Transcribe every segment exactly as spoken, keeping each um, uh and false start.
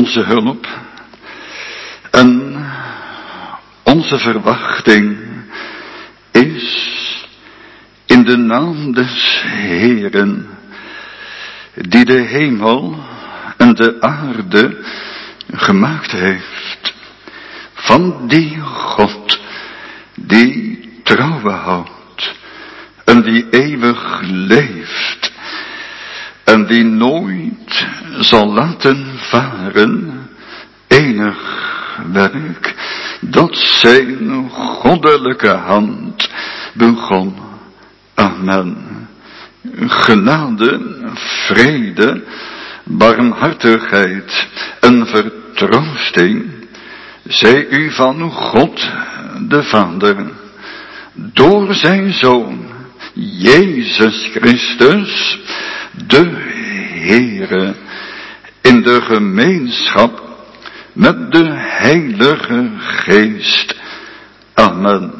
onze hulp en onze verwachting is in de naam des Heeren, die de hemel en de aarde gemaakt heeft, van die God die trouwe houdt en die eeuwig leeft en die nooit zal laten varen enig werk dat zijn goddelijke hand begon. Amen. Genade, vrede, barmhartigheid en vertroosting zij u van God de Vader door zijn Zoon Jezus Christus de Heere, in de gemeenschap met de Heilige Geest. Amen.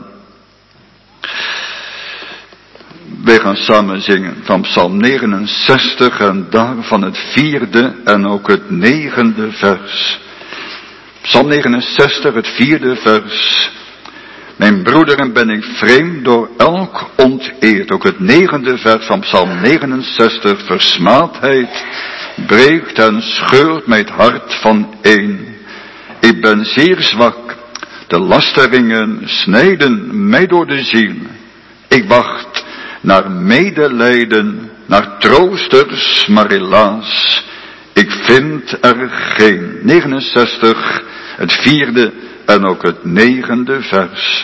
Wij gaan samen zingen van Psalm negenenzestig en daarvan het vierde en ook het negende vers. Psalm negenenzestig, het vierde vers. Mijn broederen, ben ik vreemd door elk onteerd. Ook het negende vers van Psalm negenenzestig. Versmaadheid breekt en scheurt mij het hart van een. Ik ben zeer zwak. De lasteringen snijden mij door de ziel. Ik wacht naar medelijden, naar troosters, maar helaas, ik vind er geen. negenenzestig, het vierde en ook het negende vers.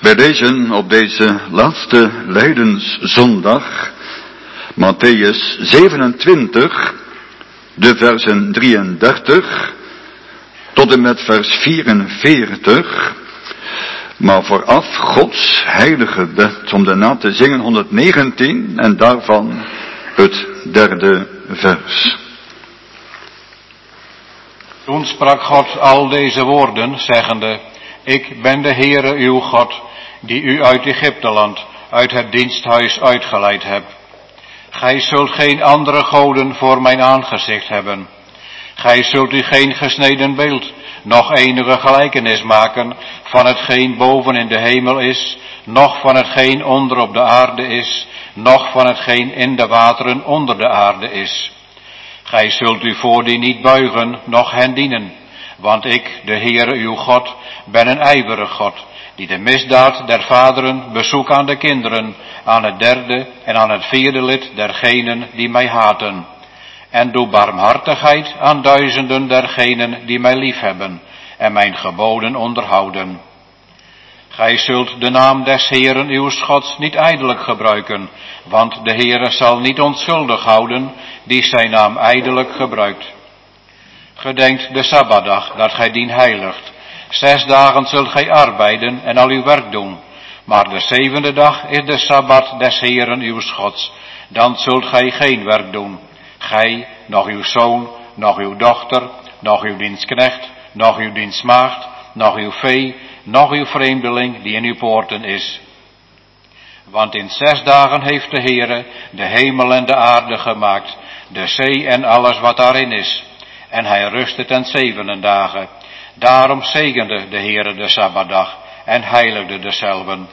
Wij lezen op deze laatste Lijdenszondag Mattheüs zevenentwintig, de versen drieëndertig tot en met vers vierenveertig. Maar vooraf Gods heilige wet om daarna te zingen honderdnegentien en daarvan het derde vers. Toen sprak God al deze woorden, zeggende: Ik ben de Heere uw God, die u uit Egypteland, uit het diensthuis uitgeleid heb. Gij zult geen andere goden voor mijn aangezicht hebben. Gij zult u geen gesneden beeld, noch enige gelijkenis maken van hetgeen boven in de hemel is, noch van hetgeen onder op de aarde is, noch van hetgeen in de wateren onder de aarde is. Gij zult u voor die niet buigen, noch hen dienen, want ik, de Heere uw God, ben een ijverig God, die de misdaad der vaderen bezoek aan de kinderen, aan het derde en aan het vierde lid dergenen die mij haten. En doe barmhartigheid aan duizenden dergenen die mij liefhebben en mijn geboden onderhouden. Gij zult de naam des Heeren uw Gods niet ijdelijk gebruiken, want de Heere zal niet onschuldig houden die zijn naam ijdelijk gebruikt. Gedenkt de Sabbatdag dat gij dien heiligt. Zes dagen zult gij arbeiden en al uw werk doen, maar de zevende dag is de Sabbat des Heeren uw Gods. Dan zult gij geen werk doen. Gij, nog uw zoon, nog uw dochter, nog uw dienstknecht, nog uw dienstmaagd, nog uw vee, nog uw vreemdeling die in uw poorten is. Want in zes dagen heeft de Heere de hemel en de aarde gemaakt, de zee en alles wat daarin is. En hij rustte ten zevenen dagen. Daarom zegende de Heere de Sabbatdag en heiligde dezelven.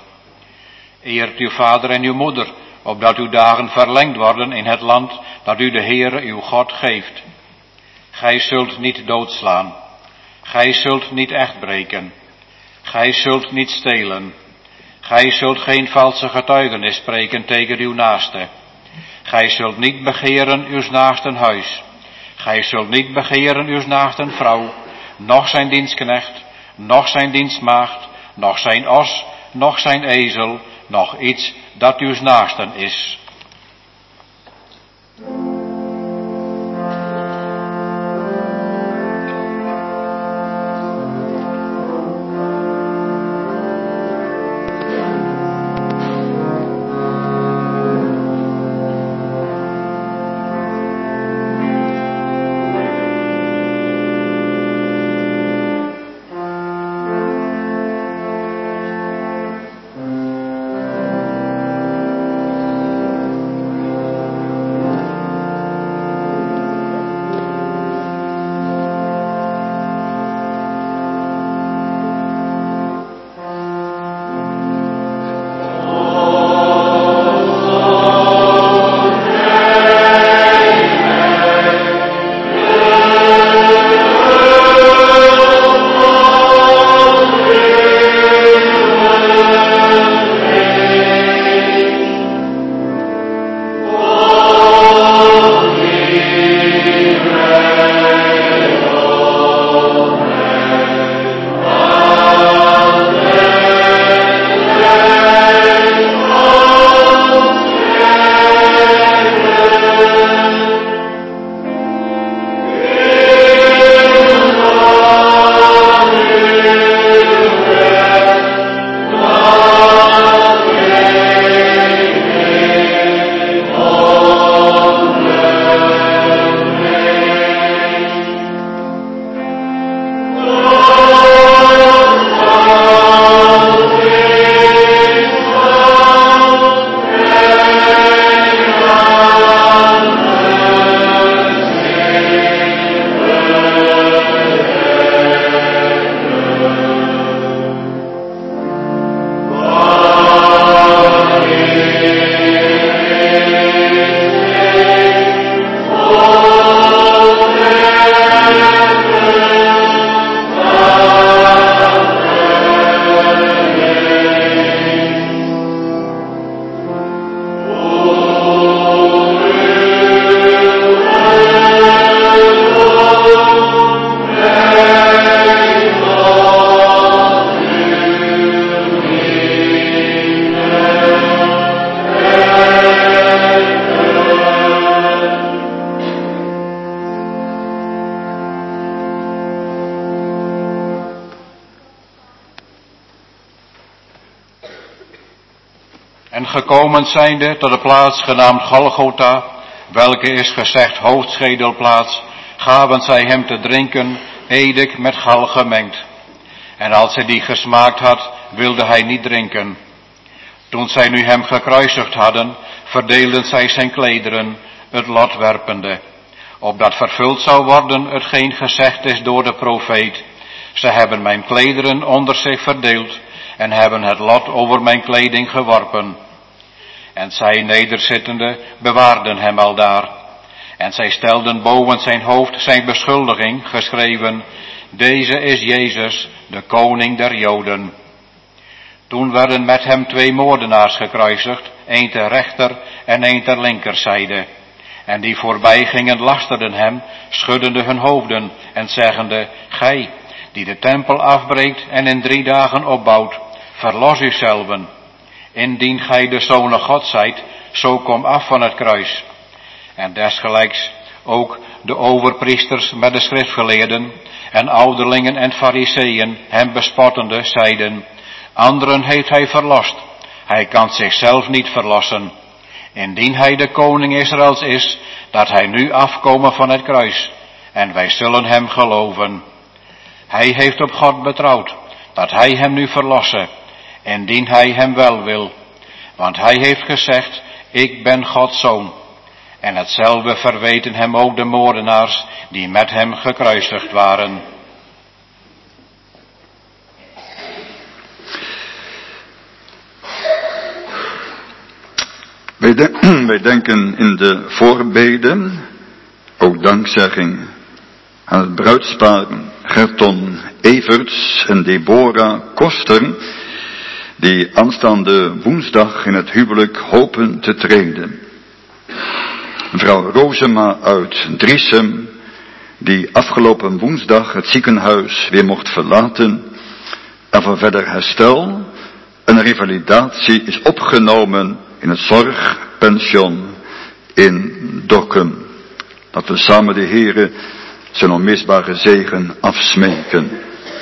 Eert uw vader en uw moeder, opdat uw dagen verlengd worden in het land dat u de Heere uw God geeft. Gij zult niet doodslaan. Gij zult niet echt breken. Gij zult niet stelen. Gij zult geen valse getuigenis spreken tegen uw naaste. Gij zult niet begeren uw naasten huis. Gij zult niet begeren uw naasten vrouw, noch zijn dienstknecht, noch zijn dienstmaagd, noch zijn os, noch zijn ezel, noch iets dat uw naasten is. En gekomen zijnde tot de plaats genaamd Golgotha, welke is gezegd hoofdschedelplaats, gaven zij hem te drinken, edik met gal gemengd. En als hij die gesmaakt had, wilde hij niet drinken. Toen zij nu hem gekruisigd hadden, verdeelden zij zijn klederen, het lot werpende, opdat vervuld zou worden hetgeen gezegd is door de profeet. Ze hebben mijn klederen onder zich verdeeld en hebben het lot over mijn kleding geworpen. En zij nederzittende bewaarden hem aldaar. En zij stelden boven zijn hoofd zijn beschuldiging, geschreven: Deze is Jezus, de koning der Joden. Toen werden met hem twee moordenaars gekruisigd, een ter rechter en een ter linkerzijde. En die voorbij gingen lasterden hem, schuddende hun hoofden en zeggende: Gij, die de tempel afbreekt en in drie dagen opbouwt, verlos uzelven. Indien gij de Zoon God zijt, zo kom af van het kruis. En desgelijks ook de overpriesters met de schriftgeleerden en ouderlingen en fariseeën hem bespottende zeiden: Anderen heeft hij verlost, hij kan zichzelf niet verlossen. Indien hij de koning Israëls is, dat hij nu afkomen van het kruis, en wij zullen hem geloven. Hij heeft op God betrouwd, dat hij hem nu verlosse, indien hij hem wel wil. Want hij heeft gezegd: Ik ben Gods zoon. En hetzelfde verweten hem ook de moordenaars die met hem gekruisigd waren. Wij, de, wij denken in de voorbeden, ook dankzegging aan het bruidspaar Gerton Everts en Deborah Koster, die aanstaande woensdag in het huwelijk hopen te treden. Mevrouw Rozema uit Driesem, die afgelopen woensdag het ziekenhuis weer mocht verlaten en voor verder herstel een revalidatie is opgenomen in het zorgpension in Dokkum. Dat we samen de Heere zijn onmisbare zegen afsmeken.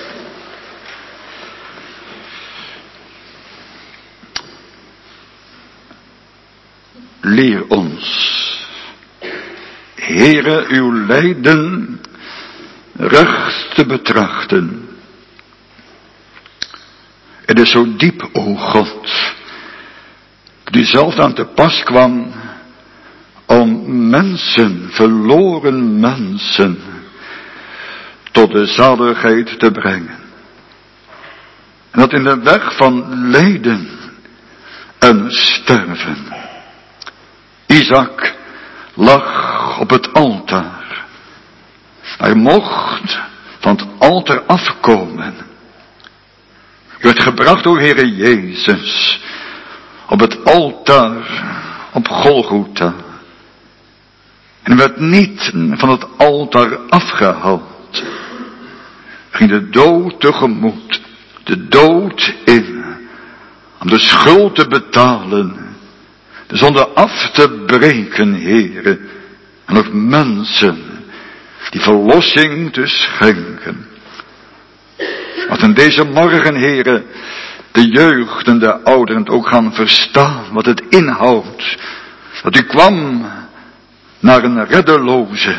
Leer ons, Heere, uw lijden recht te betrachten. Het is zo diep, o God, die zelf aan te pas kwam om mensen, verloren mensen, tot de zaligheid te brengen. En dat in de weg van lijden en sterven, Isaac lag op het altaar. Hij mocht van het altaar afkomen. U werd gebracht, o Heere Jezus, op het altaar op Golgotha. En werd niet van het altaar afgehaald. Ging de dood tegemoet, de dood in, om de schuld te betalen, de zonde af te breken, Heere, en ook mensen die verlossing te schenken. Wat in deze morgen, Heere, de jeugd en de ouderen ook gaan verstaan wat het inhoudt. Dat u kwam naar een reddeloze,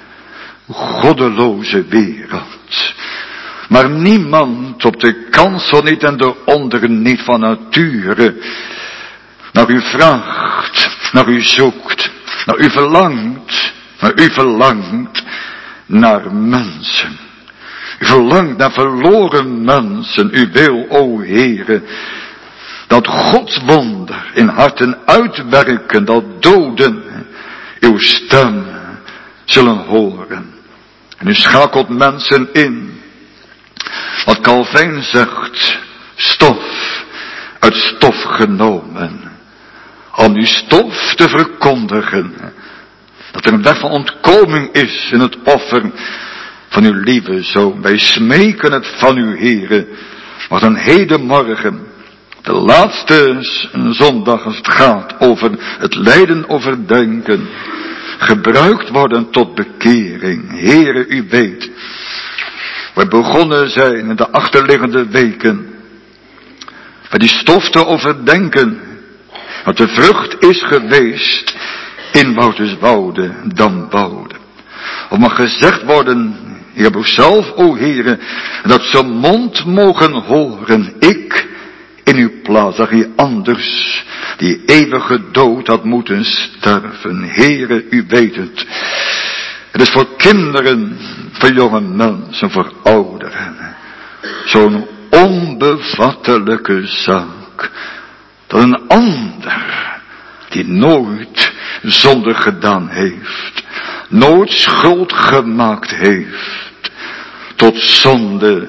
goddeloze wereld. Maar niemand op de kansel niet en de onder niet van nature naar u vraagt, naar u zoekt, naar u verlangt, naar u verlangt naar mensen. U verlangt naar verloren mensen. U wil, o Heere, dat Gods wonder in harten uitwerken, dat doden uw stem zullen horen. En u schakelt mensen in. Wat Calvijn zegt, stof uit stof genomen. Om uw stof te verkondigen. Dat er een weg van ontkoming is in het offer van uw lieve Zoon. Wij smeken het van uw Heere. Wat een hedenmorgen, de laatste zondag als het gaat over het lijden overdenken, gebruikt worden tot bekering. Heere, u weet, we begonnen zijn in de achterliggende weken met die stof te overdenken Wat de vrucht is geweest in Wouterswoude, Damboude. Of mag gezegd worden, Heer, heb ook zelf, o Heere, dat ze mond mogen horen. Ik in uw plaats, zag je anders, die eeuwige dood had moeten sterven. Heere, u weet het. Het is voor kinderen, voor jonge mensen, voor ouderen. Zo'n onbevattelijke zaak. Dat een ander, die nooit zonde gedaan heeft, nooit schuld gemaakt heeft, tot zonde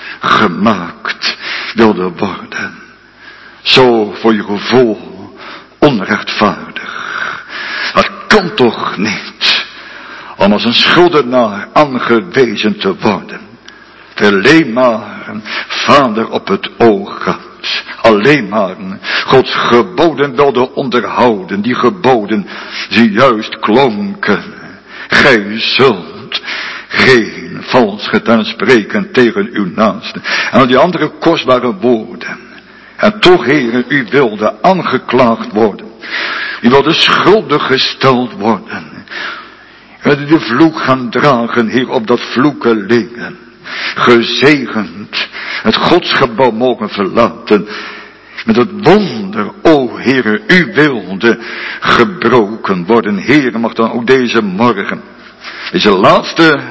gemaakt wilde worden. Zo voor je gevoel onrechtvaardig. Dat kan toch niet, om als een schuldenaar aangewezen te worden. Alleen maar een vader op het oog had. Alleen maar Gods geboden wilde onderhouden. Die geboden die juist klonken. Gij zult geen vals getuigen spreken tegen uw naaste. En al die andere kostbare woorden. En toch, Heere, u wilde aangeklaagd worden. U wilde schuldig gesteld worden. U wilde de vloek gaan dragen, Heer, op dat vloekelingen. Gezegend het godsgebouw mogen verlaten. Met het wonder, o Heere, u wilde gebroken worden. Heere, mag dan ook deze morgen, deze laatste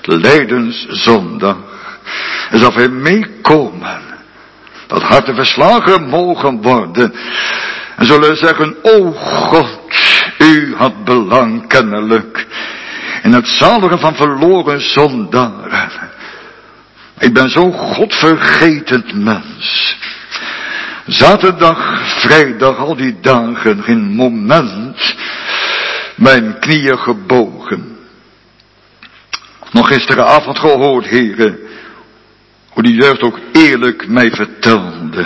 Lijdenszondag, en zal wij meekomen, dat harten verslagen mogen worden, en zullen zeggen, o God, u had belang kennelijk in het zaligen van verloren zondaren. Ik ben zo'n godvergetend mens. Zaterdag, vrijdag, al die dagen, geen moment mijn knieën gebogen. Nog gisteravond gehoord, heren, hoe die jeugd ook eerlijk mij vertelde.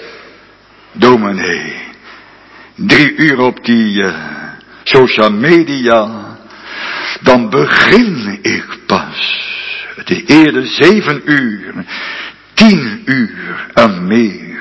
Dominee, drie uur op die uh, social media, dan begin ik pas. De eerder zeven uur, tien uur en meer.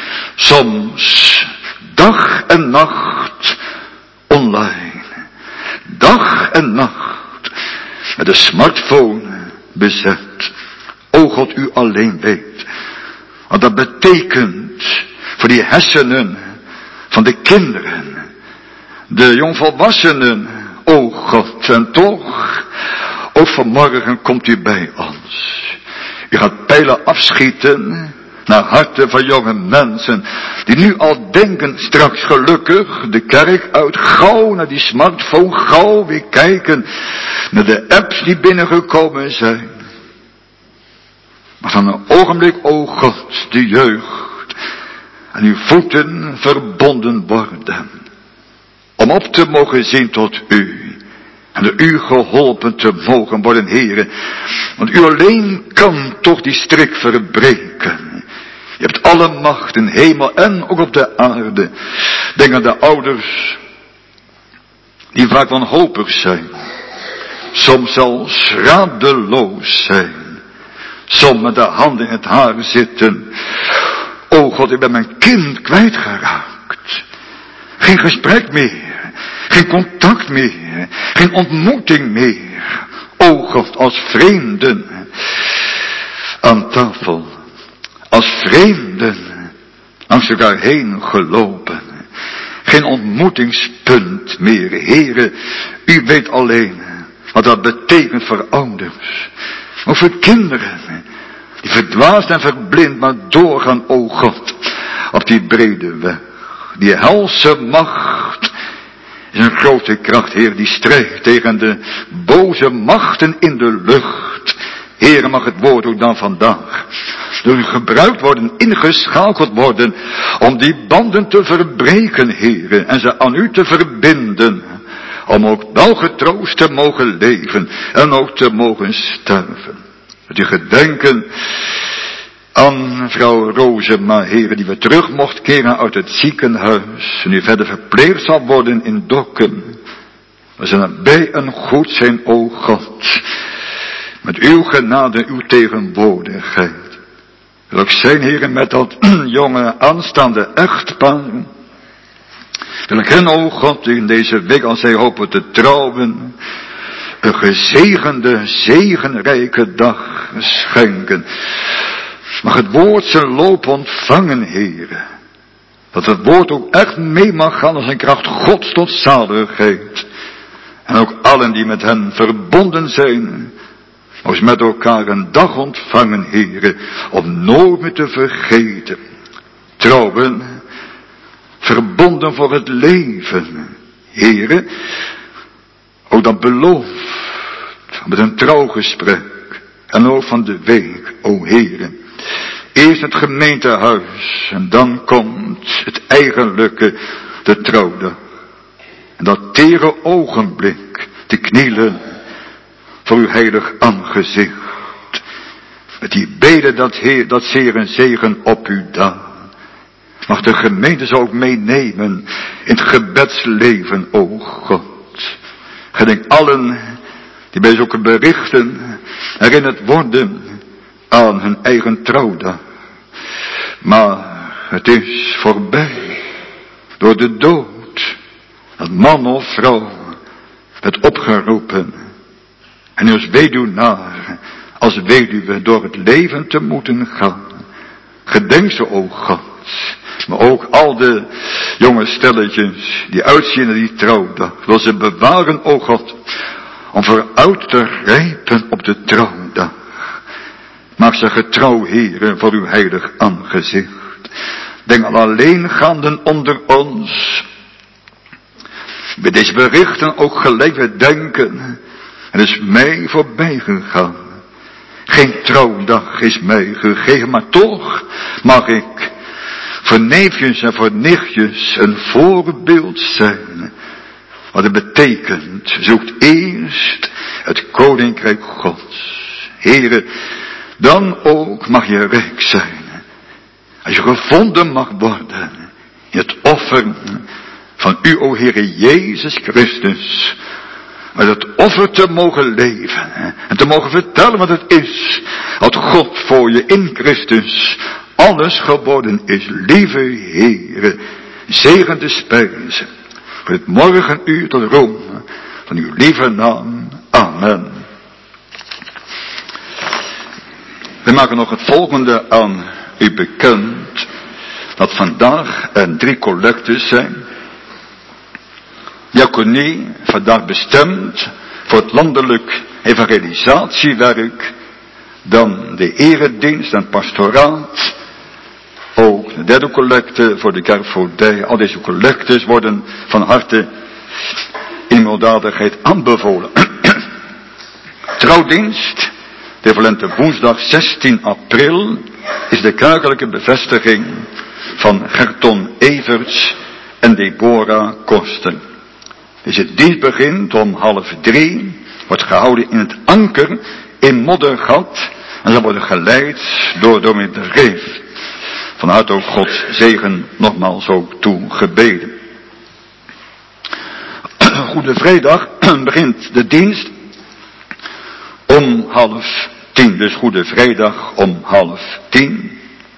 Soms dag en nacht online. Dag en nacht met de smartphone bezet. O God, u alleen weet wat dat betekent voor die hersenen van de kinderen. De jongvolwassenen, o God, en toch, ook vanmorgen komt u bij ons. U gaat pijlen afschieten naar harten van jonge mensen, die nu al denken straks gelukkig de kerk uit, gauw naar die smartphone, gauw weer kijken naar de apps die binnengekomen zijn. Maar van een ogenblik, o God, de jeugd aan uw voeten verbonden worden, om op te mogen zien tot u. En door u geholpen te mogen worden, Heere. Want u alleen kan toch die strik verbreken. Je hebt alle macht in hemel en ook op de aarde. Denk aan de ouders, die vaak wanhopig zijn. Soms zelfs radeloos zijn. Soms met de handen in het haar zitten. O God, ik ben mijn kind kwijtgeraakt. Geen gesprek meer. Geen contact meer. Geen ontmoeting meer. O God, als vreemden aan tafel. Als vreemden langs elkaar heen gelopen. Geen ontmoetingspunt meer. Heere, u weet alleen wat dat betekent voor ouders. Ook voor kinderen. Die verdwaasd en verblind maar doorgaan, o God, op die brede weg. Die helse macht is een grote kracht, Heer, die strijdt tegen de boze machten in de lucht. Heere, mag het woord ook dan vandaag door u gebruikt worden, ingeschakeld worden, om die banden te verbreken, Heere, en ze aan u te verbinden, om ook wel getroost te mogen leven en ook te mogen sterven. Dat u gedenken aan vrouw Rozema, Heere, die weer terug mocht keren uit het ziekenhuis, en nu verder verpleegd zal worden in Dokkum. We zijn erbij en goed zijn, o God, met uw genade, uw tegenwoordigheid. Wil ook zijn, Heere, met dat jonge aanstaande echtpaar, Wil ik hen, o God, in deze week, als zij hopen te trouwen, een gezegende, zegenrijke dag schenken. Mag het woord zijn loop ontvangen, Heere. Dat het woord ook echt mee mag gaan als een kracht Gods tot zaligheid. En ook allen die met hen verbonden zijn, mogen met elkaar een dag ontvangen, Heere, om nooit meer te vergeten. Trouwen, verbonden voor het leven, Heere, ook dat belooft met een trouwgesprek en ook van de week, o Heere. Eerst het gemeentehuis en dan komt het eigenlijke, de trouwdag. En dat tere ogenblik te knielen voor uw heilig aangezicht. Met die bede dat Heer, dat zeer en zegen op u daar. Mag de gemeente zo ook meenemen in het gebedsleven, o God. Gedenk allen die bij zulke berichten herinnerd worden aan hun eigen trouwdag. Maar het is voorbij door de dood. Dat man of vrouw werd opgeroepen. En als weduwnaar, als weduwe door het leven te moeten gaan. Gedenk ze, o God. Maar ook al de jonge stelletjes die uitzien naar die trouwdag. Wil ze bewaren, o God. Om vooruit te rijpen op de trouwdag. Maak ze getrouw, Heere, voor uw heilig aangezicht. Denk aan alleengaanden onder ons. Bij deze berichten ook gelijk weer denken. Het is mij voorbij gegaan. Geen trouwdag is mij gegeven, maar toch mag ik voor neefjes en voor nichtjes een voorbeeld zijn. Wat het betekent, zoekt eerst het koninkrijk Gods. Heere, dan ook mag je rijk zijn. Als je gevonden mag worden in het offer van u, o Heere Jezus Christus. Met het offer te mogen leven en te mogen vertellen wat het is. Wat God voor je in Christus alles geworden is. Lieve Heere, zegen de spijze voor het morgenuur tot roem van uw lieve naam. Amen. We maken nog het volgende aan u bekend. Dat vandaag er drie collectes zijn. Diaconie, vandaag bestemd voor het landelijk evangelisatiewerk. Dan de eredienst en pastoraat. Ook de derde collecte voor de kerkvoogdij. Al deze collectes worden van harte in milddadigheid aanbevolen. Trouwdienst, de volente woensdag zestien april, is de kerkelijke bevestiging van Gerton Everts en Deborah Kosten. Deze dienst begint om half drie, wordt gehouden in het Anker in Moddergat en zal worden geleid door dominee de Reef. Van harte ook Gods zegen nogmaals ook toegebeden. Goede Vrijdag begint de dienst om half tien. Dus Goede Vrijdag om half tien.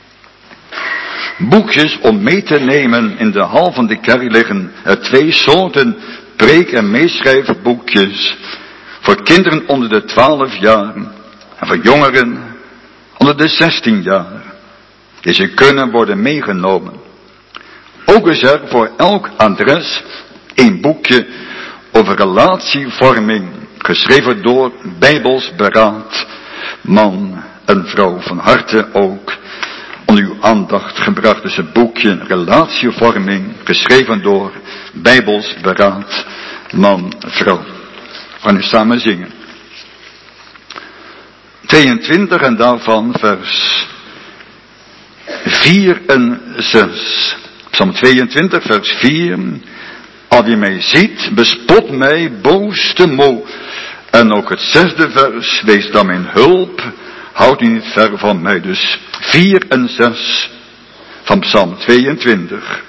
Boekjes om mee te nemen in de hal van de kerk liggen er twee soorten preek- en meeschrijfboekjes. Voor kinderen onder de twaalf jaar en voor jongeren onder de zestien jaar. Deze kunnen worden meegenomen. Ook is er voor elk adres een boekje over relatievorming, geschreven door Bijbels Beraad, man en vrouw. Van harte ook onder uw aandacht gebracht is het boekje Relatievorming, geschreven door Bijbels Beraad, man, vrouw. We gaan nu samen zingen. tweeëntwintig en daarvan vers vier en zes. Psalm tweeëntwintig vers vier. Al wie mij ziet, bespot mij, boos te moe. En ook het zesde vers, wees dan mijn hulp, houd u niet ver van mij. Dus vier en zes van Psalm tweeëntwintig.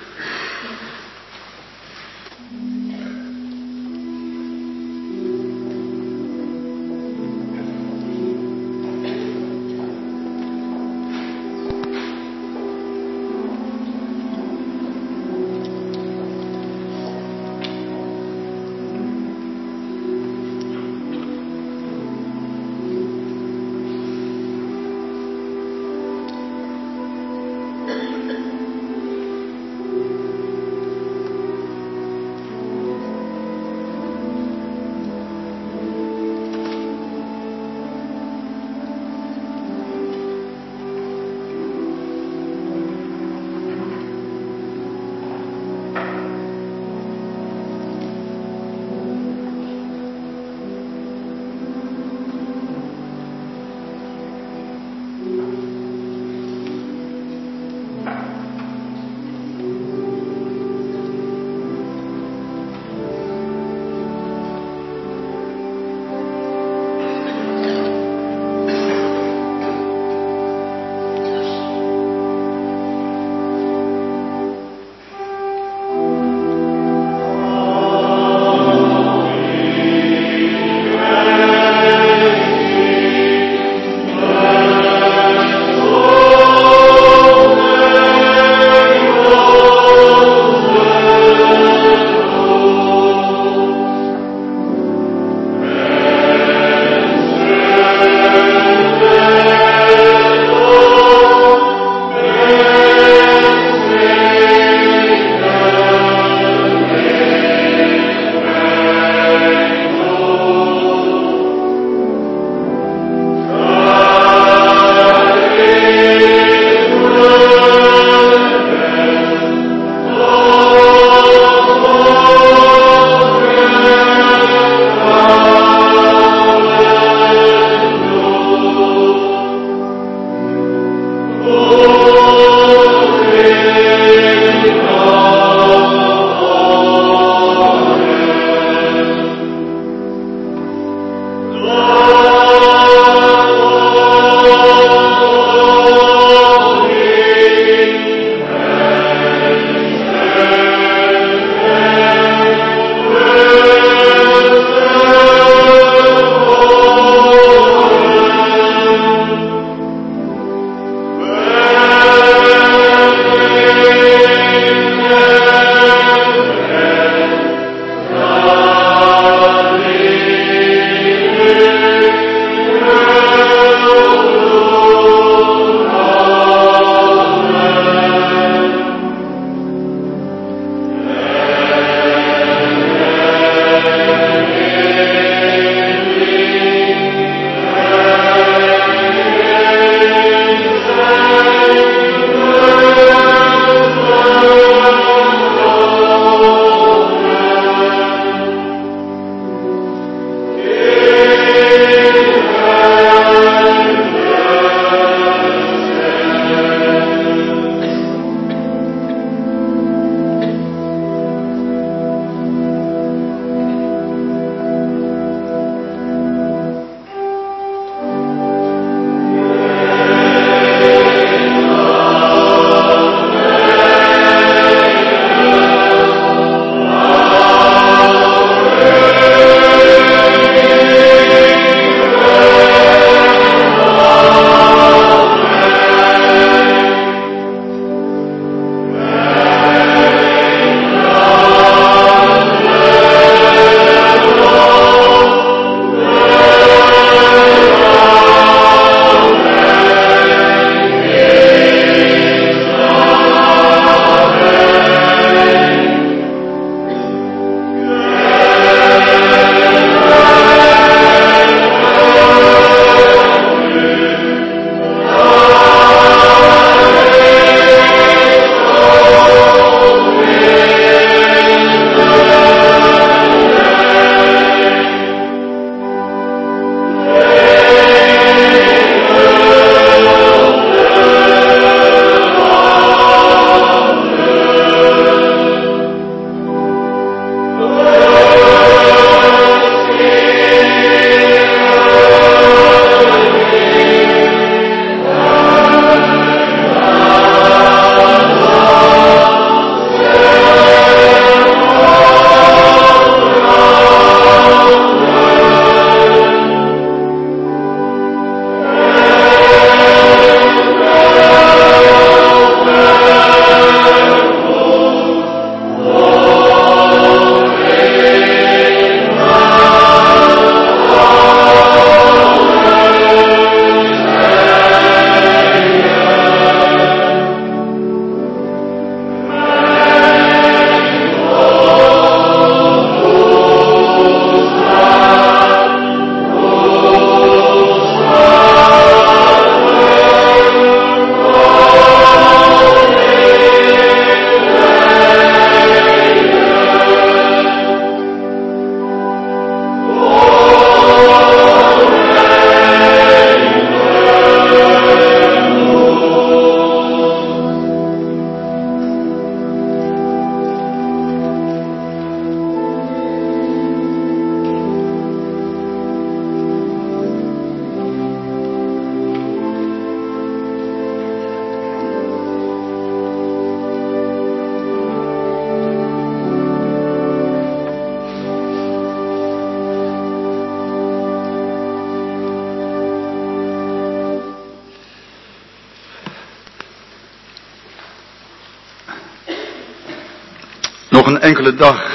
Nog een enkele dag.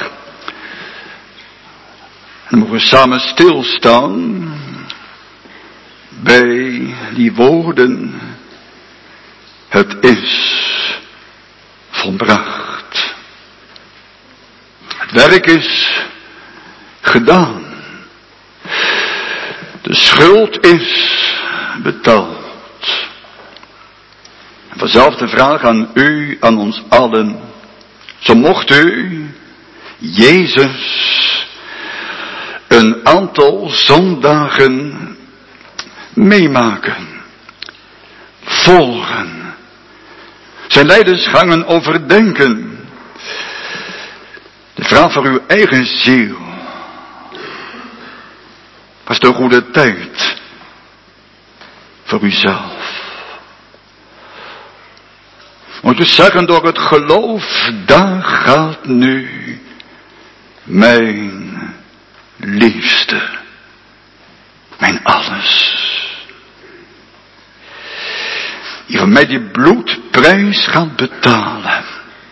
En dan mogen we samen stilstaan bij die woorden. Het is volbracht. Het werk is gedaan. De schuld is betaald. Vanzelf de vraag aan u, aan ons allen. Zo mocht u Jezus een aantal zondagen meemaken, volgen, zijn lijdensgangen overdenken. De vraag voor uw eigen ziel. Was de goede tijd voor uzelf? Moet u zeggen door het geloof, daar gaat nu mijn liefste, mijn alles. Die voor mij die bloedprijs gaat betalen.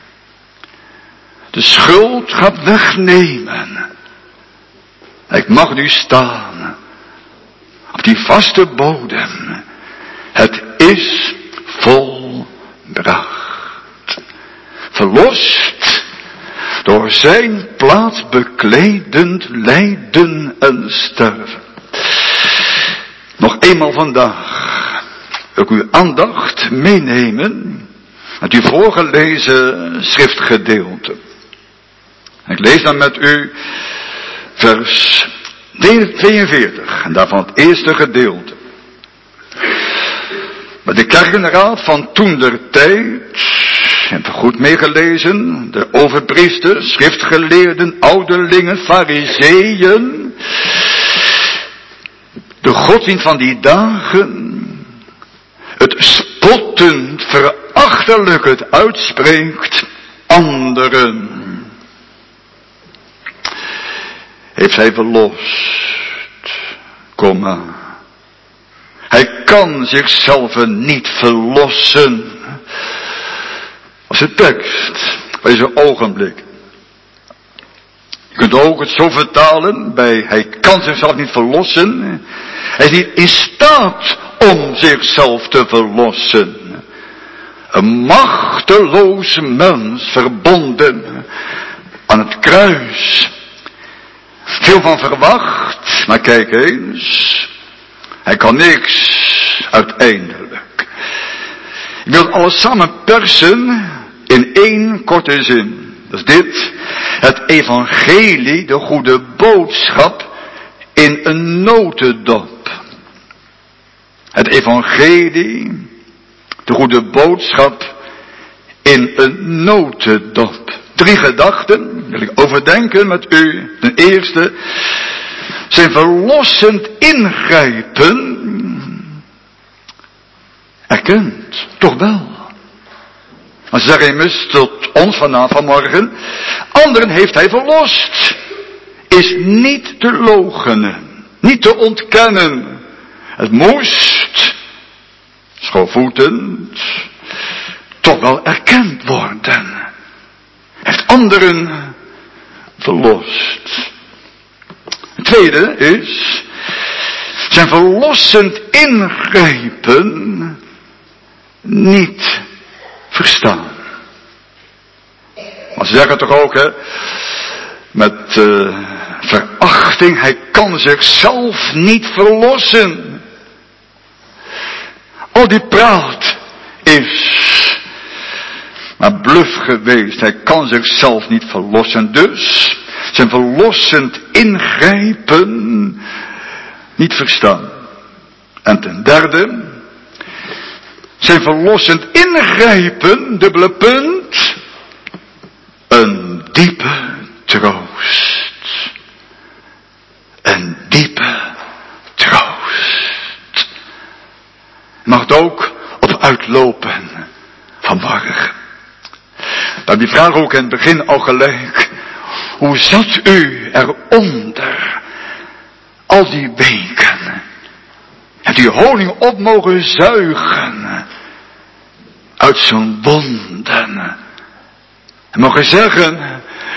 De schuld gaat wegnemen. Ik mag nu staan op die vaste bodem. Het is volbracht. Verlost door zijn plaats bekledend lijden en sterven. Nog eenmaal vandaag wil ik uw aandacht meenemen met uw voorgelezen schriftgedeelte. Ik lees dan met u vers tweeënveertig en daarvan het eerste gedeelte. Maar de kerkenraad van toentertijd, je hebt er goed meegelezen, de overpriesters, schriftgeleerden, ouderlingen, fariseeën, de godsdienst van die dagen, het spottend, verachtelijk het uitspreekt, anderen heeft hij verlost, komma. Hij kan zichzelf niet verlossen. Dat is de tekst bij deze ogenblik. Je kunt ook het zo vertalen bij hij kan zichzelf niet verlossen. Hij is niet in staat om zichzelf te verlossen. Een machteloos mens verbonden aan het kruis. Veel van verwacht, maar kijk eens. Hij kan niks uiteindelijk. Ik wil alles samen persen in één korte zin. Dat is dit. Het evangelie, de goede boodschap in een notendop. Het evangelie, de goede boodschap in een notendop. Drie gedachten wil ik overdenken met u. Ten eerste, zijn verlossend ingrijpen erkend, toch wel. Maar ze zeggen immers tot ons vanavond vanmorgen, anderen heeft hij verlost. Is niet te loochenen, niet te ontkennen. Het moest, schoolvoetend, toch wel erkend worden. Heeft anderen verlost. Het tweede is, zijn verlossend ingrijpen niet verstaan. Maar ze zeggen toch ook, hè, met uh, verachting, hij kan zichzelf niet verlossen. Al die praat is maar bluf geweest. Hij kan zichzelf niet verlossen. Dus zijn verlossend ingrijpen niet verstaan. En ten derde, zijn verlossend ingrijpen, dubbele punt, een diepe troost. Een diepe troost. Mag het ook op uitlopen vanmorgen. Dan die vraag ook in het begin al gelijk. Hoe zat u eronder al die weken? Hebt u honing op mogen zuigen uit zo'n wonden? En mogen zeggen,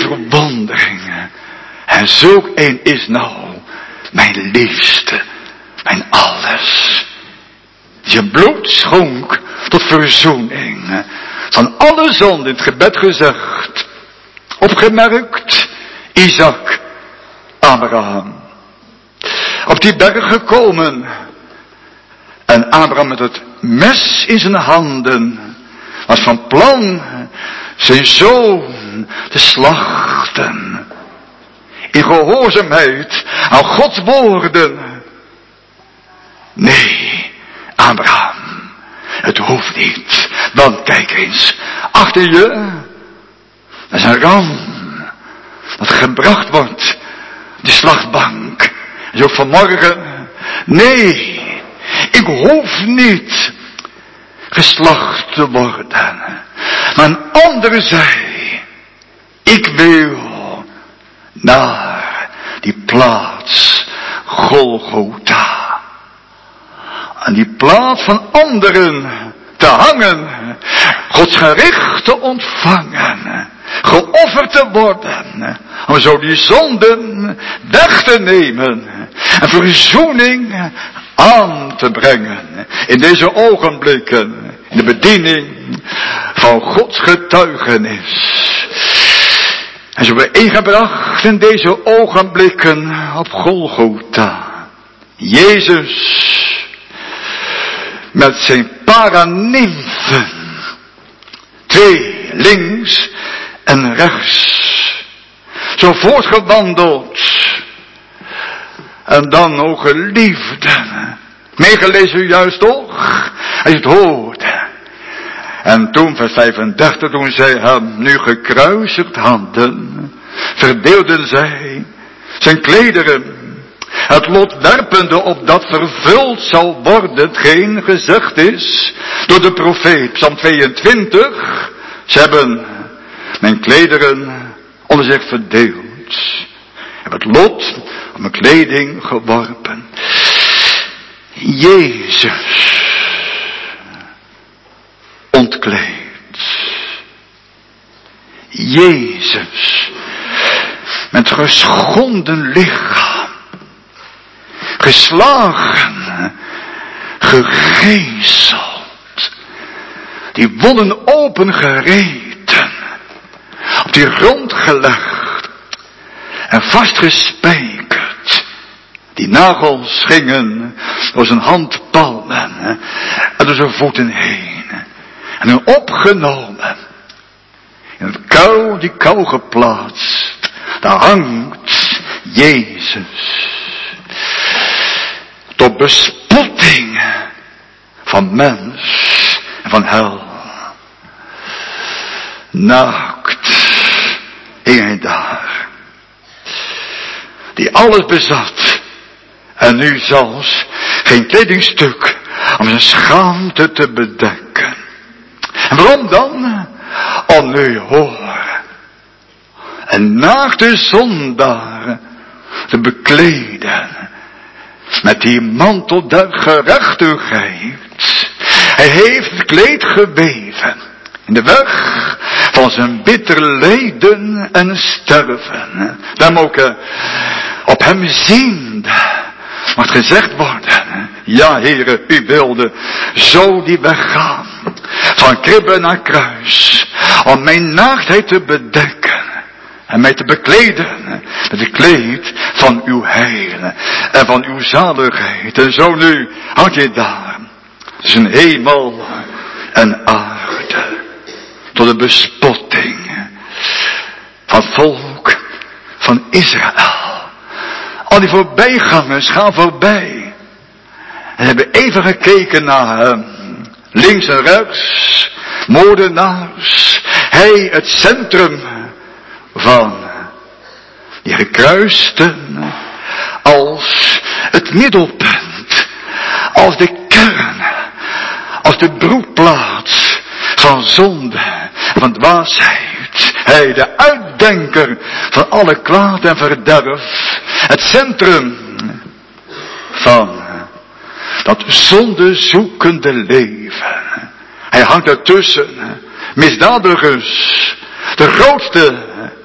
verwondering. En zulk een is nou mijn liefste, mijn alles. Die zijn bloed schonk tot verzoening van alle zonde in het gebed gezegd. Opgemerkt, Isaac, Abraham. Op die berg gekomen. En Abraham met het mes in zijn handen was van plan zijn zoon te slachten. In gehoorzaamheid aan Gods woorden. Nee, Abraham, het hoeft niet. Want kijk eens, achter je, dat is een ram dat gebracht wordt, de slachtbank. En zo vanmorgen, nee, ik hoef niet geslacht te worden. Maar een ander zei, ik wil naar die plaats Golgotha. Aan die plaats van anderen te hangen, Gods gericht te ontvangen, geofferd te worden, om zo die zonden weg te nemen en verzoening aan te brengen in deze ogenblikken, in de bediening van Gods getuigenis. En zo bijeengebracht in deze ogenblikken op Golgotha. Jezus met zijn paranimfen, twee links en rechts, zo voortgewandeld. En dan ook geliefde, meegelezen juist toch, als je het hoort. En toen, vers vijfendertig, toen zij hem nu gekruisigd hadden, verdeelden zij zijn klederen, het lot werpende op dat vervuld zal worden, hetgeen gezegd is door de profeet. Psalm tweeëntwintig, ze hebben mijn klederen onder zich verdeeld, hebben het lot op mijn kleding geworpen. Jezus ontkleed. Jezus met geschonden lichaam, geslagen, gegezeld, die wonden opengereten, op die grond gelegd en vastgespijkerd. Die nagels gingen door zijn handpalmen en door zijn voeten heen. En dan opgenomen, in het kou, die kou geplaatst, daar hangt Jezus. Tot bespotting van mens en van hel. Naakt hing hij daar. Die alles bezat. En nu zelfs geen kledingstuk om zijn schaamte te bedekken. En waarom dan? Om nu hoor. Een naakte zondaar te bekleden. Met die mantel der gerechtigheid. Hij heeft het kleed geweven. In de weg van zijn bitter lijden en sterven. Daar mogen op hem zien. Mag gezegd worden. Ja, Heere, u wilde zo die weg gaan. Van kribbe naar kruis. Om mijn naaktheid te bedekken. En mij te bekleden met het kleed van uw heil en van uw zaligheid. En zo nu hangt je daar tussen hemel en aarde. Tot de bespotting van het volk van Israël. Al die voorbijgangers gaan voorbij. En hebben even gekeken naar hem. Links en rechts. Moordenaars. Hij het centrum van die gekruisten, als het middelpunt, als de kern, als de broedplaats van zonde, van dwaasheid. Hij de uitdenker van alle kwaad en verderf, het centrum van dat zondezoekende leven. Hij hangt ertussen, misdadigers, de grootste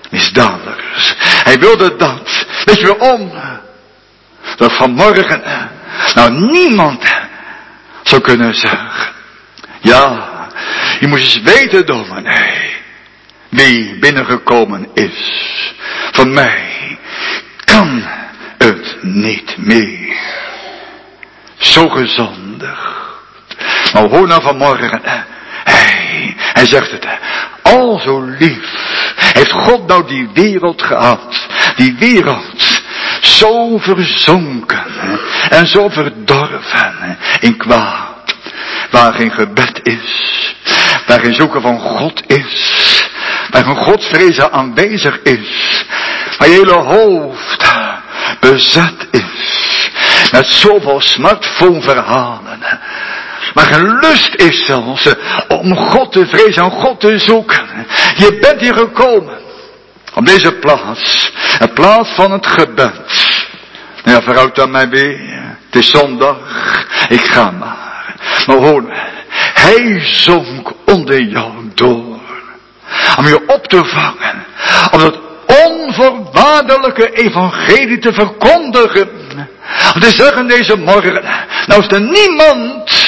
misdadigers. Hij wilde dat. Weet je waarom? Dat vanmorgen nou niemand zou kunnen zeggen. Ja, je moet eens weten, dominee. Wie binnengekomen is. Van mij kan het niet meer. Zo gezondig. Maar hoor nou vanmorgen. Hij, hij zegt het. Al zo lief heeft God nou die wereld gehad. Die wereld zo verzonken en zo verdorven in kwaad. Waar geen gebed is. Waar geen zoeken van God is. Waar geen godsvrezen aanwezig is. Waar je hele hoofd bezet is. Met zoveel smartvol verhalen. Maar geen lust is zelfs om God te vrezen en God te zoeken. Je bent hier gekomen. Op deze plaats. Een plaats van het gebed. Nou ja, vooruit aan mij weer. Het is zondag. Ik ga maar. Maar hoor, hij zonk onder jou door. Om je op te vangen. Om het onvoorwaardelijke evangelie te verkondigen. Om te zeggen deze morgen. Nou is er niemand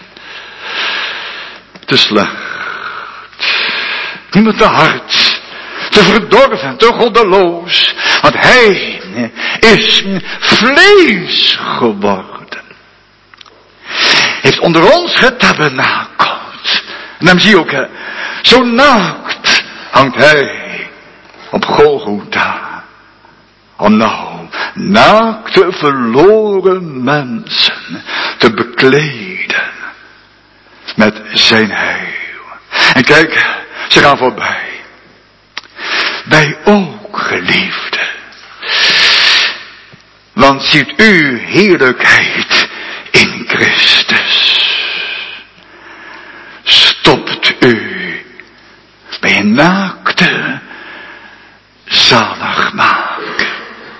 te slecht. Niemand te hard. Te verdorven, te goddeloos. Want hij is vlees geworden. Heeft onder ons getabernakeld. En dan zie je ook, zo naakt hangt hij op Golgotha. Om nou naakte verloren mensen te bekleden met zijn heil. En kijk, ze gaan voorbij. Wij ook, geliefden. Want ziet u heerlijkheid in Christus. Stopt u bij een naakte zaligmaker.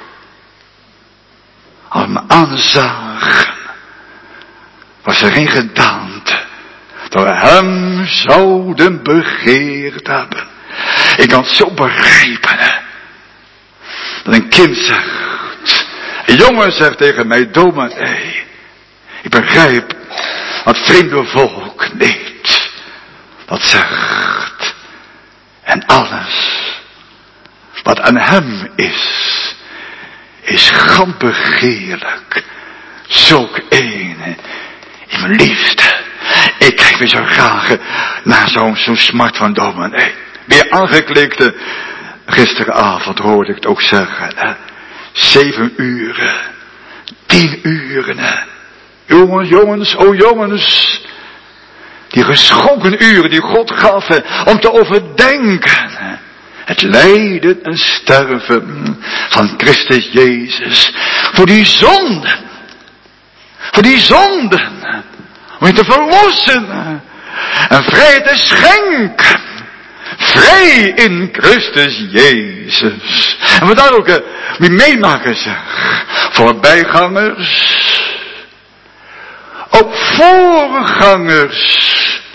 Als we hem aanzagen, was er geen gedaante dat we hem zouden begeerd hebben. Ik kan het zo begrijpen, hè? Dat een kind zegt, een jongen zegt tegen mij, dominee, ik begrijp wat vreemde volk niet. Dat zegt, en alles wat aan hem is, is gambegeerlijk. Zulk een in mijn liefde. Ik kijk weer zo graag naar zo'n zo'n smart van dominee. Weer aangeklikte, gisteravond hoorde ik het ook zeggen. Hè? Zeven uren, tien uren. Hè? Jongens, jongens, oh jongens. Die geschonken uren die God gaf hè, om te overdenken. Hè? Het lijden en sterven van Christus Jezus. Voor die zonden. Voor die zonden. Om je te verlossen. En vrijheid te schenken. Vrij in Christus Jezus. En we daar ook uh, mee meemaken zeg. Voorbijgangers. Ook voorgangers.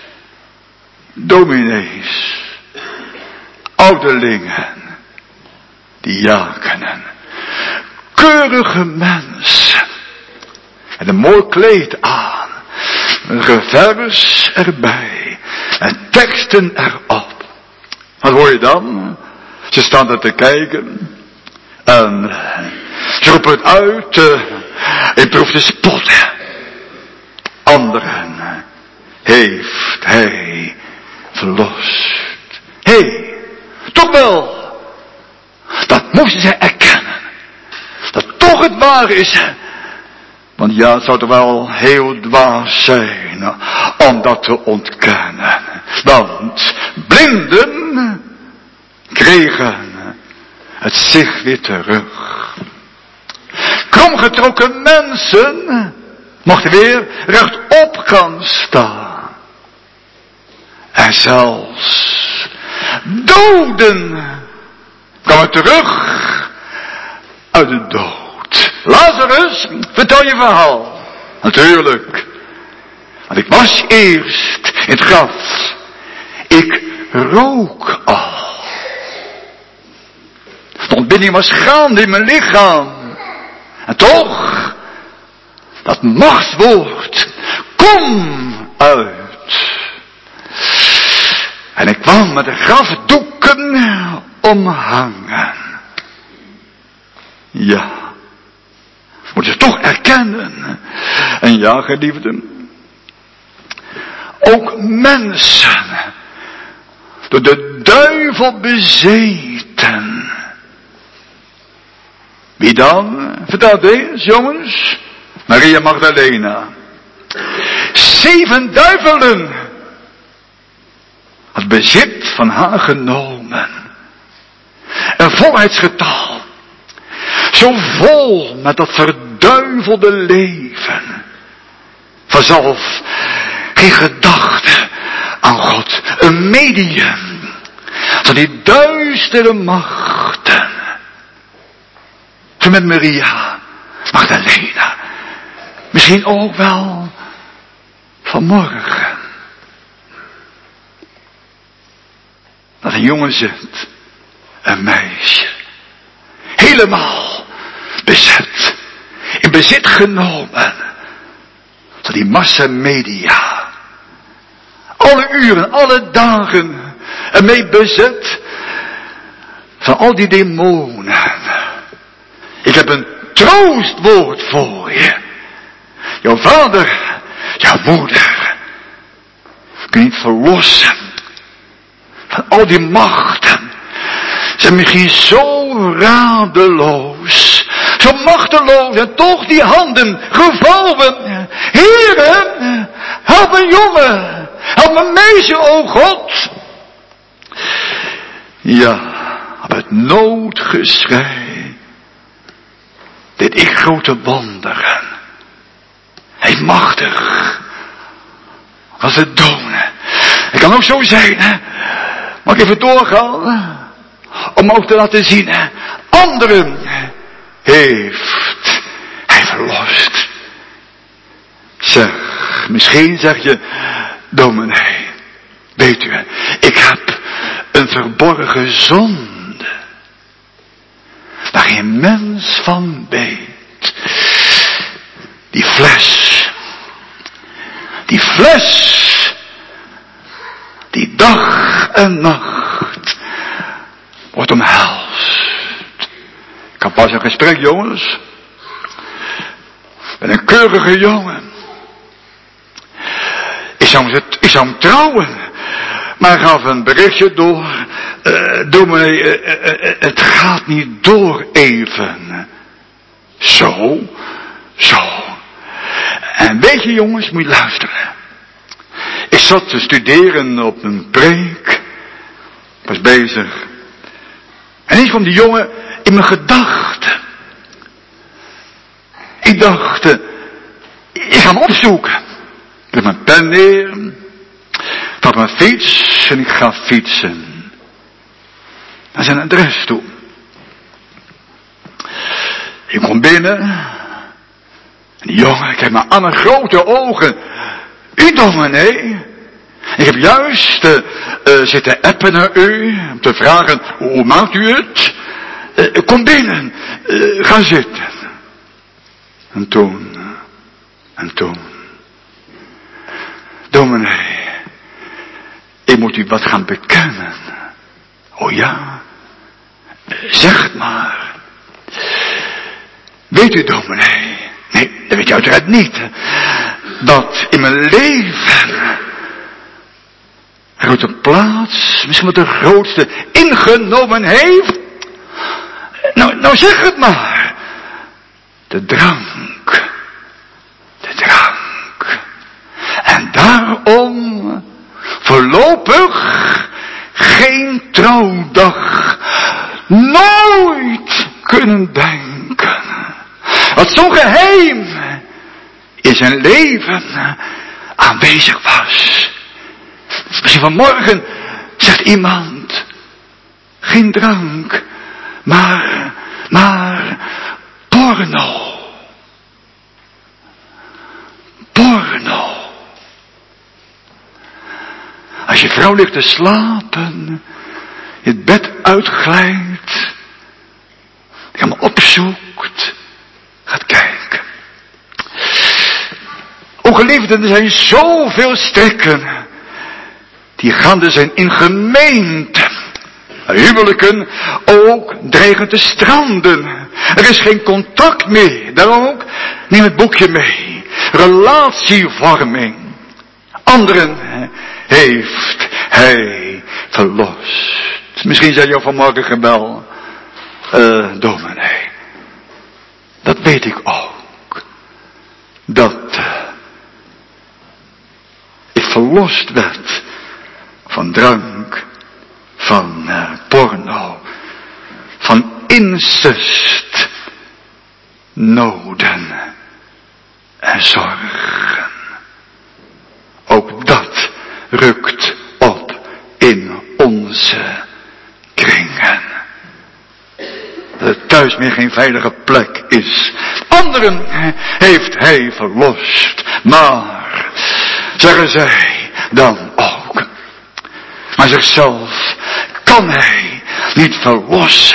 Dominees. Ouderlingen. Diakenen. Keurige mensen. Met een mooi kleed aan. Een gevers erbij. En teksten erop. Wat hoor je dan? Ze staan er te kijken. En ze roepen het uit. Uh, ik proef te spotten. Anderen heeft hij verlost. Hé, hey, toch wel. Dat moesten ze erkennen. Dat toch het waar is. Want ja, het zou toch wel heel dwaas zijn om dat te ontkennen. Want blinden kregen het zicht weer terug. Kromgetrokken mensen mochten weer rechtop gaan staan. En zelfs doden kwamen terug uit de dood. Lazarus, vertel je verhaal. Natuurlijk. Want ik was eerst in het graf. Ik rook al. ontbinding was gaande in mijn lichaam. En toch, dat machtswoord, kom uit. En ik kwam met de grafdoeken omhangen. Ja, moet je toch erkennen. En ja, geliefden, ook mensen, door de duivel bezeten. Wie dan? Vertel eens, jongens. Maria Magdalena. Zeven duivelen had bezit van haar genomen. Een volheidsgetal. Zo vol met dat verduivelde leven. Vanzelf geen gedachte aan God. Een medium. Van die duistere machten. Zo met Maria Magdalena. Misschien ook wel vanmorgen. Dat een jongen zit. Een meisje. Helemaal bezet. In bezit genomen. Door die massamedia. Alle uren, alle dagen. Ermee bezet. Van al die demonen. Ik heb een troostwoord voor je. Jouw vader, jouw moeder. Kun je niet verlossen. Van al die machten. Zijn misschien zo radeloos. Zo machteloos. En toch die handen gevouwen. Heere, help mijn jongen. Help mijn meisje, o God. Ja, op het noodgeschrei deed ik grote wonderen. Hij is machtig. Als het donen. Het kan ook zo zijn, hè. Mag ik even doorgaan? Om ook te laten zien, hè. Anderen heeft hij verlost. Zeg, misschien zeg je, dominee, weet u, ik heb een verborgen zonde. Waar geen mens van weet. Die fles. Die fles. Die dag en nacht wordt omhelst. Ik had pas een gesprek, jongens. Met een keurige jongen. Ik zou hem, ik zou hem trouwen. Maar hij gaf een berichtje door. Uh, dominee, uh, uh, uh, het gaat niet door even. Zo, zo. En weet je, jongens, moet je luisteren. Ik zat te studeren op een preek. Ik was bezig. En eens kwam die jongen in mijn gedachten. Ik dacht, uh, ik ga hem opzoeken. Ik leg mijn pen neer. Ik pak mijn fiets en ik ga fietsen. Naar zijn adres toe. Ik kom binnen. En die jongen kijkt me aan met grote ogen. U dominee? Ik heb juist uh, uh, zitten appen naar u. Om te vragen, hoe maakt u het? Uh, kom binnen. Uh, ga zitten. En toen. En toen. Dominee. Ik moet u wat gaan bekennen. Oh ja? Zeg het maar. Weet u, dominee? Nee, dat weet je uiteraard niet. Dat in mijn leven een grote plaats, misschien wel de grootste, ingenomen heeft. Nou, nou zeg het maar. De drank. De drank. En daarom voorlopig geen trouwdag nooit kunnen denken. Wat zo'n geheim in zijn leven aanwezig was. Misschien vanmorgen zegt iemand, geen drank, maar, maar porno. Porno. Als je vrouw ligt te slapen, je het bed uitglijdt, hem opzoekt, gaat kijken. O geliefden, er zijn zoveel strikken die gaande zijn in gemeenten. Huwelijken ook dreigen te stranden. Er is geen contact meer. Daarom ook, neem het boekje mee. Relatievorming. Anderen heeft hij verlost. Misschien zei je vanmorgen wel, uh, dominee. Dat weet ik ook. Dat uh, ik verlost werd van drank, van uh, porno, van incest, noden en zorgen. Ook dat rukt op in onze kringen. Dat het thuis meer geen veilige plek is. Anderen heeft hij verlost, maar, zeggen zij dan ook, maar zichzelf kan hij niet verlossen.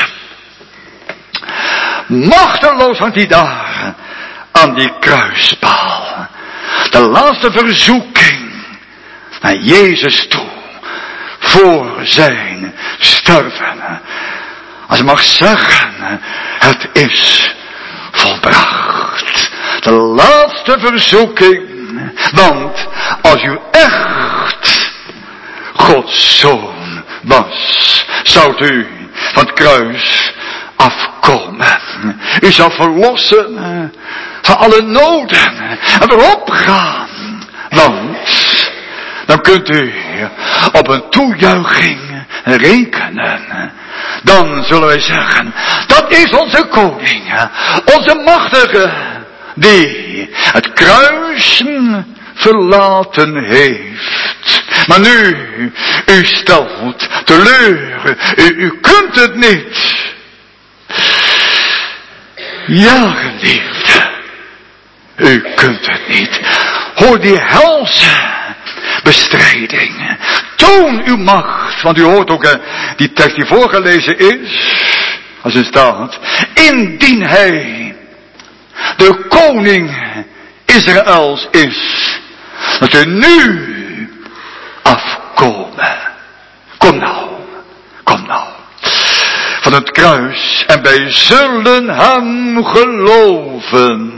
Machteloos hangt hij daar aan die kruispaal. De laatste verzoeking naar Jezus toe voor zijn sterven. Als je mag zeggen, het is volbracht. De laatste verzoeking, want als u echt Gods zoon was, zou u van het kruis afkomen. U zou verlossen van alle noden en erop gaan. Want dan kunt u op een toejuiching rekenen. Dan zullen wij zeggen, dat is onze koning, onze machtige, die het kruis verlaten heeft. Maar nu, u stelt teleur, u, u kunt het niet. Ja, geliefde, u kunt het niet. Hoor die helse bestrijding. Toon uw macht, want u hoort ook uh, die tekst die voorgelezen is, als er staat, indien hij de koning Israëls is, dat u nu afkomen. Kom nou, kom nou. Van het kruis en wij zullen hem geloven.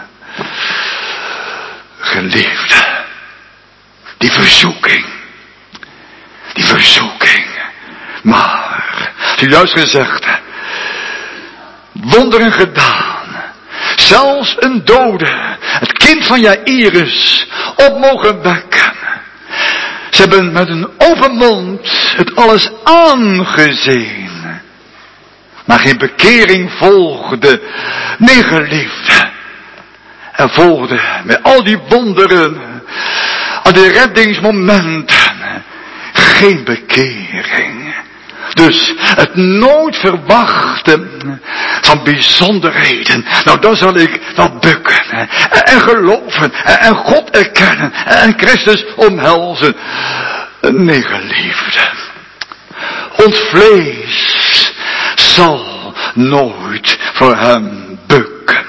Geliefde, die verzoeking, die verzoeking. Maar, zojuist gezegd, wonderen gedaan. Zelfs een dode, het kind van Jairus, op mogen wekken. Ze hebben met een open mond het alles aangezien. Maar geen bekering volgde. Nee, geliefde. Er volgde met al die wonderen, al die reddingsmomenten, geen bekering. Dus het nooit verwachten van bijzonderheden. Nou, dan zal ik wel bukken. En, en geloven. En, en God erkennen. En Christus omhelzen. Nee, geliefde. Ons vlees zal nooit voor hem bukken.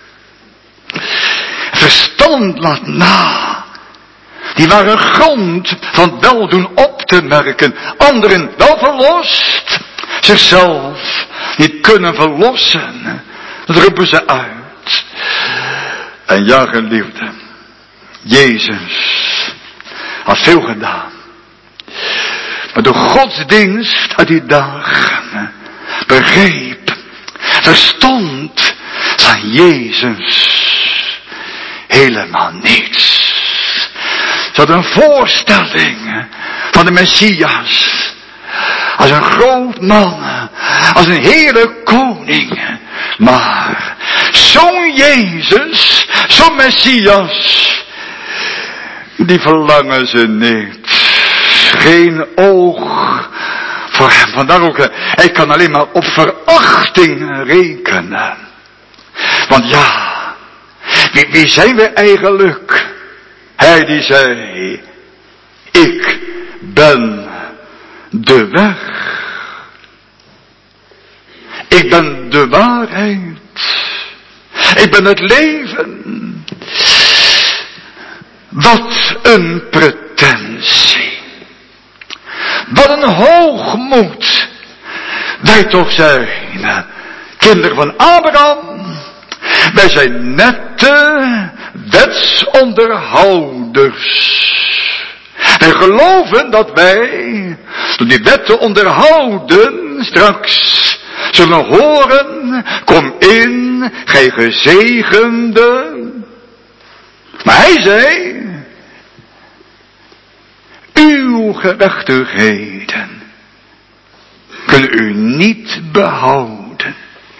Verstand laat na. Die waren grond van weldoen op te merken. Anderen wel verlost. Zichzelf niet kunnen verlossen. Dat roepen ze uit. En ja, geliefde. Jezus had veel gedaan. Maar de godsdienst uit die dagen begreep, verstond van Jezus helemaal niets. Ze hadden een voorstelling van de Messias. Als een groot man. Als een hele koning. Maar zo'n Jezus, zo'n Messias, die verlangen ze niet. Geen oog voor hem. Vandaar ook, hij kan alleen maar op verachting rekenen. Want ja, wie, wie zijn we eigenlijk? Hij die zei, ik ben de weg. Ik ben de de waarheid. Ik ben het leven. Wat een pretentie. Wat een hoogmoed. Wij toch zijn kinderen van Abraham. Wij zijn nette wetsonderhouders. Wij geloven dat wij, door die wetten onderhouden, straks zullen horen, kom in, gij gezegende. Maar hij zei, uw gerechtigheden kunnen u niet behouden.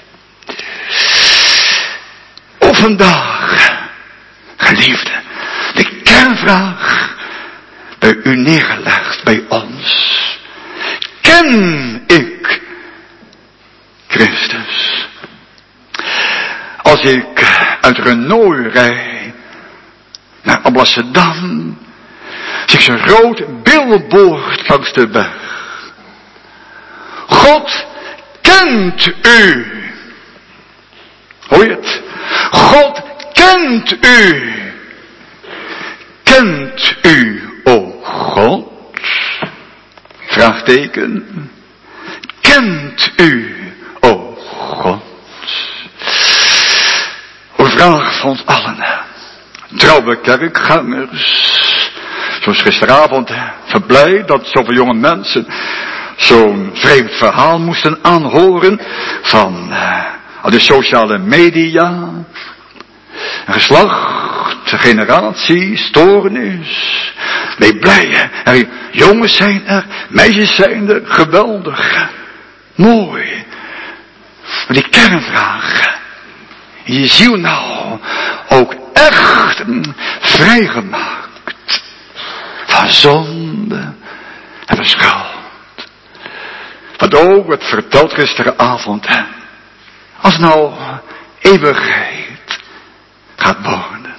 Op vandaag, geliefde, de kernvraag bij u neergelegd, bij ons. Ken ik Christus? Als ik uit Renoy rijd naar Alblasserdam, zie ik zo'n rood billboard langs de weg. God kent u. Hoor je het? God kent u. Kent u, o God? Vraagteken. Kent u, o God? Een vraag van ons allen. Trouwe kerkgangers. Zoals gisteravond verblijd dat zoveel jonge mensen zo'n vreemd verhaal moesten aanhoren van uh, de sociale media. Een geslacht, generatie, stoornis. Nee, blij. Er, jongens zijn er, meisjes zijn er, geweldig. Mooi. Maar die kernvraag. In je ziel nou ook echt vrijgemaakt. Van zonde en van schuld. Wat ook werd verteld gisteravond. Als nou eeuwigheid gaat worden.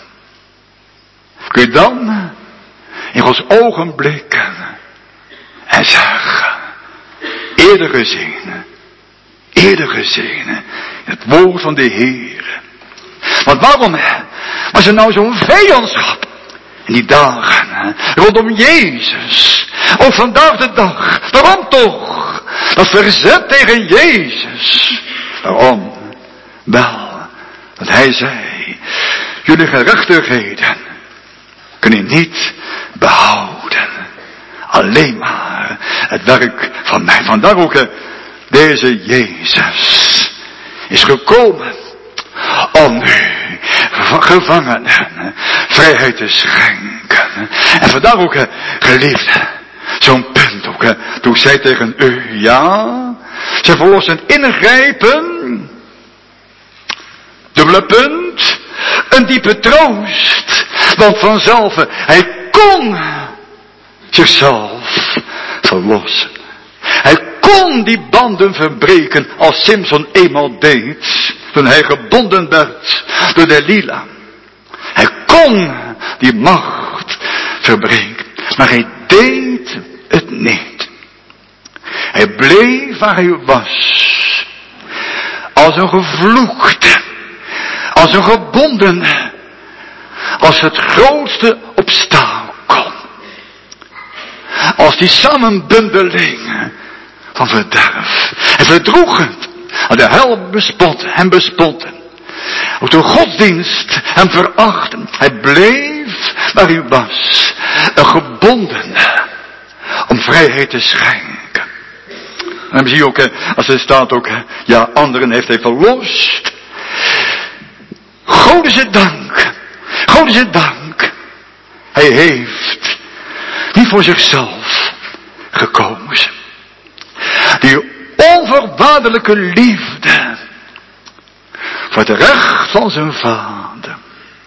Kun je dan in Gods ogen blikken en zeggen, eerder gezien, eerder gezien, het woord van de Heer. Want waarom was er nou zo'n vijandschap in die dagen rondom Jezus? Ook vandaag de dag. Waarom toch? Dat verzet tegen Jezus. Waarom? Wel, dat hij zei, jullie gerechtigheden kunnen niet behouden. Alleen maar het werk van mij. Vandaar ook deze Jezus is gekomen om u gevangenen vrijheid te schenken. En vandaar ook, geliefde, zo'n punt ook, toen ik zei tegen u, ja, zijn verlossend ingrijpen, dubbele punt, een diepe troost, want vanzelf, hij kon zichzelf verlossen. Hij kon die banden verbreken als Simson eenmaal deed, toen hij gebonden werd door Delila. Hij kon die macht verbreken, maar hij deed het niet. Hij bleef waar hij was, als een gevloekte, als een gebonden, als het grootste obstakel, als die samenbundeling van verderf. En verdroeg het, aan de hel bespot, hem bespotten. Ook de godsdienst hem verachten. Hij bleef waar hij was, een gebondene, om vrijheid te schenken. En dan zie je ook, als er staat ook, ja, anderen heeft hij verlost. God is het dank. God is het dank. Hij heeft niet voor zichzelf gekozen. Die onvoorwaardelijke liefde voor het recht van zijn vader.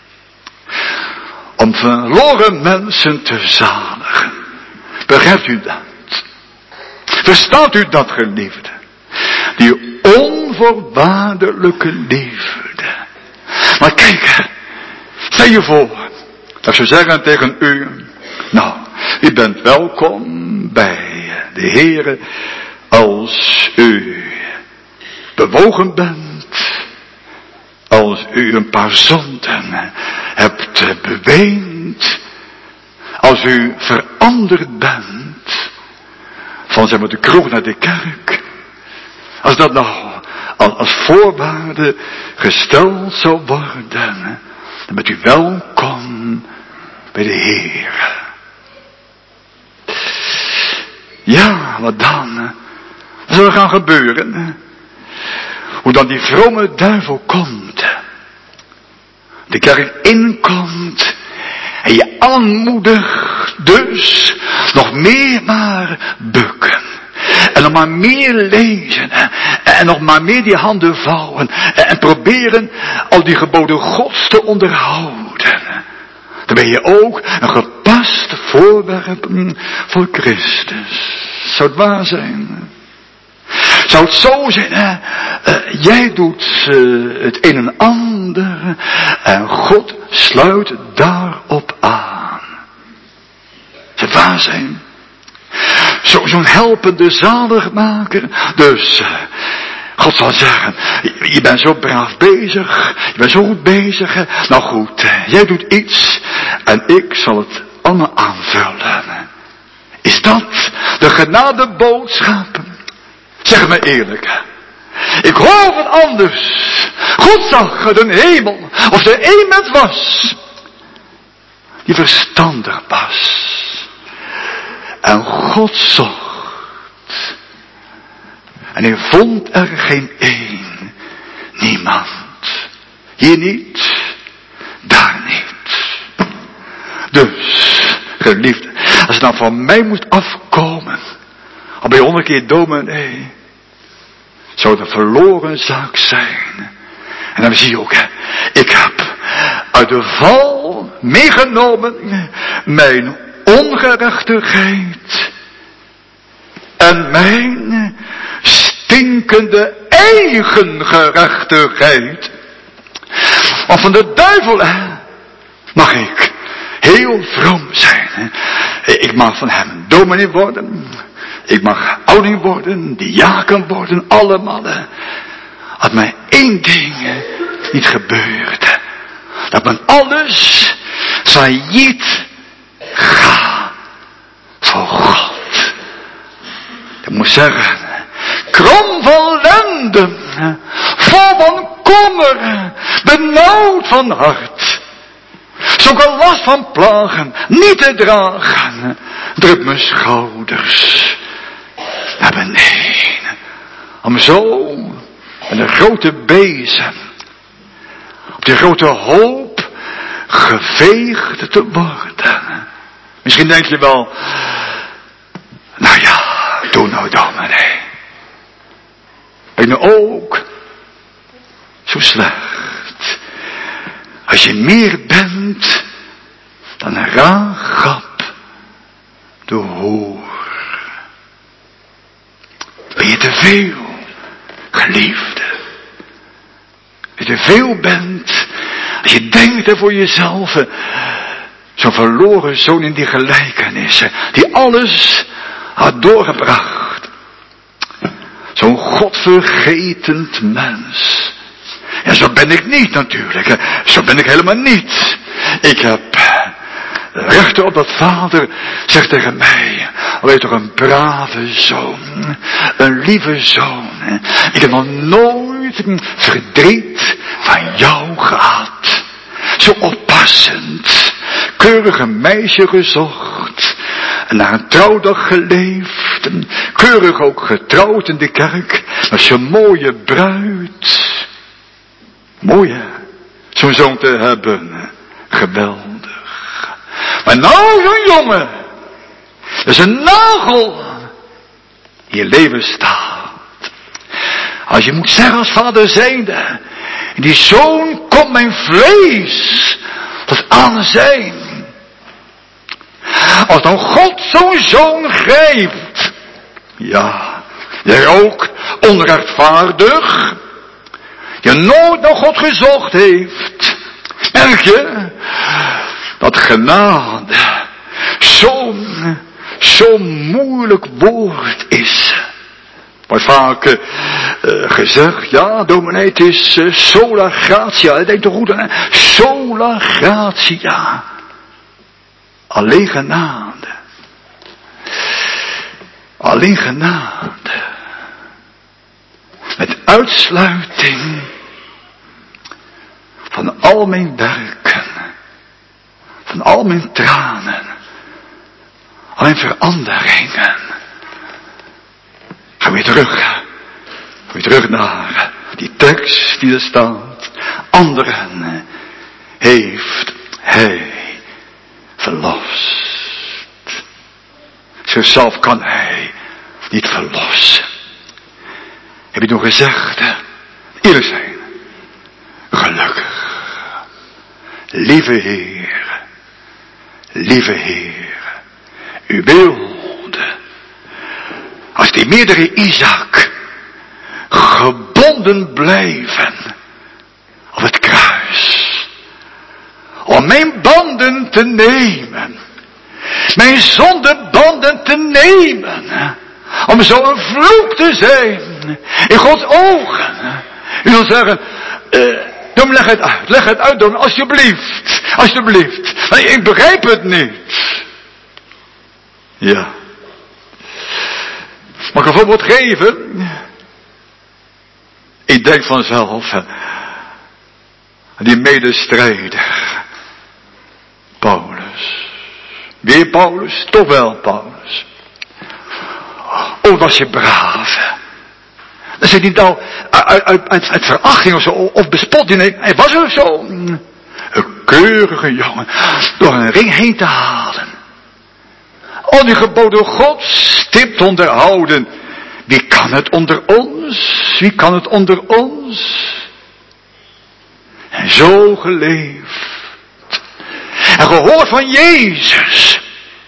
Om verloren mensen te zaligen. Begrijpt u dat? Verstaat u dat, geliefde? Die onvoorwaardelijke liefde. Maar kijk, stel je voor, dat ik zou zeggen tegen u, nou, u bent welkom bij de Heere als u bewogen bent als u een paar zonden hebt beweend, als u veranderd bent, van zeg maar de kroeg naar de kerk, als dat nou als voorwaarde gesteld zou worden, dan bent u welkom bij de Heer. Ja, wat dan? Wat zal er gaan gebeuren? Hoe dan die vrome duivel komt, de kerk inkomt en je aanmoedigt dus nog meer maar bukken. En nog maar meer lezen. En nog maar meer die handen vouwen. En proberen al die geboden Gods te onderhouden. Dan ben je ook een gepast voorwerp voor Christus. Zou het waar zijn? Zou het zo zijn, hè? Uh, jij doet uh, het een en ander. En God sluit daarop aan. Zou het waar zijn? Zo, zo'n helpende zaligmaker. Dus, uh, God zal zeggen, je, je bent zo braaf bezig, je bent zo goed bezig. Hè? Nou goed, uh, jij doet iets en ik zal het allemaal aanvullen. Is dat de genadeboodschap? Zeg me eerlijk. Ik hoor wat anders. God zag de hemel, of er iemand was, die verstandig was. En God zocht. En hij vond er geen één. Niemand. Hier niet. Daar niet. Dus, geliefde, als het nou van mij moest afkomen, al bij honderd keer dominee, zou het een verloren zaak zijn. En dan zie je ook, hè, ik heb uit de val meegenomen mijn ongerechtigheid en mijn stinkende eigen gerechtigheid. Want van de duivel mag ik heel vroom zijn. Ik mag van hem dominee worden. Ik mag ouder worden, diaken worden, allemaal. Als mij één ding niet gebeurt, dat men alles failliet gaat voor God. Ik moet zeggen, krom van ellende, vol van kommer, benauwd van hart. Zulke last van plagen, niet te dragen, druk mijn schouders naar beneden. Om zo met een grote bezem op die grote hoop geveegd te worden. Misschien denk je wel, nou ja, doe nou dominee. Ben je ook zo slecht? Als je meer bent dan een Rachab de hoer. Ben je te veel, geliefde? Als je te veel bent, als je denkt voor jezelf, zo'n verloren zoon in die gelijkenissen, die alles had doorgebracht. Zo'n godvergetend mens. Ja, zo ben ik niet natuurlijk. Zo ben ik helemaal niet. Ik heb recht op dat vader zegt tegen mij, weet toch, een brave zoon, een lieve zoon. Ik heb nog nooit verdriet van jou gehad. Zo oppassend, keurig een meisje gezocht, en naar een trouwdag geleefd, keurig ook getrouwd in de kerk, met zo'n mooie bruid. Mooi hè, zo'n zoon te hebben, geweldig. Maar nou zo'n jongen, dat is een nagel die je leven staat. Als je moet zeggen als vader zijnde, die zoon komt mijn vlees tot aan zijn. Als dan God zo'n zoon grijpt, ja, jij ook onrechtvaardig, je nooit naar God gezocht heeft, merk je dat genade zo'n zo'n moeilijk woord is. Wordt vaak uh, uh, gezegd, ja dominee, het is uh, sola gratia. Dat denkt toch goed aan, hè? Sola gratia. Alleen genade. Alleen genade. Met uitsluiting van al mijn werken. Van al mijn tranen. Al mijn veranderingen. Ga weer terug. Ga weer terug naar die tekst die er staat. Anderen heeft hij verlost. Zichzelf kan hij niet verlossen. Heb je nog gezegd? Eerlijk zijn. Gelukkig. Lieve Heer. Lieve Heer. U wilde. Als die meerdere Isaac. Gebonden blijven. Op het kruis. Om mijn banden te nemen. Mijn zondebanden te nemen. Om zo een vloek te zijn. In Gods ogen. U wil zeggen. Uh, Dom, leg het uit. Leg het uit, Dom. Alsjeblieft. Alsjeblieft. Maar ik begrijp het niet. Ja. Mag ik een voorbeeld geven? Ik denk vanzelf. Die medestrijder. Paulus. Weer Paulus? Toch wel Paulus. Oh, was je braaf. Dat is niet nou uit, uit, uit, uit verachting of zo, of bespotting. Nee, hij was er zo. Een keurige jongen. Door een ring heen te halen. Al die geboden God stipt onderhouden. Wie kan het onder ons? Wie kan het onder ons? En zo geleefd. En gehoord van Jezus.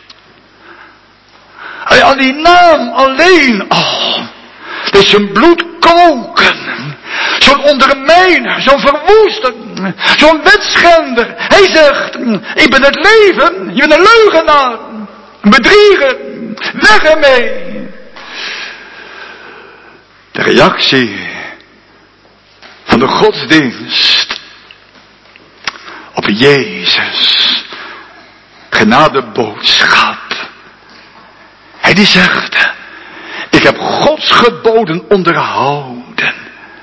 En aan die naam alleen al. Dat zijn bloed koken. Zo'n ondermijner. Zo'n verwoester. Zo'n wetschender. Hij zegt. Ik ben het leven. Je bent een leugenaar. Een bedrieger. Weg ermee. De reactie. Van de godsdienst. Op Jezus. Genadeboodschap. Hij die zegt. Ik heb Gods geboden onderhouden.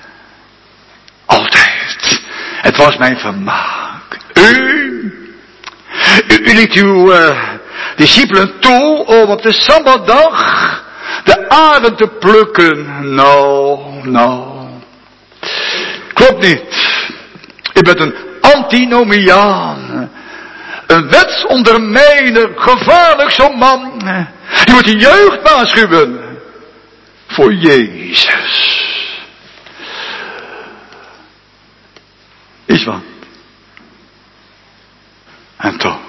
Altijd. Het was mijn vermaak. U. U, u liet uw uh, discipelen toe om op de Sabbatdag de aarde te plukken. Nou, nou. Klopt niet. U bent een antinomiaan. Een wetsondermijner. Gevaarlijk zo'n man. Je moet de jeugd waarschuwen. Voor Jezus. Is wat. En toch.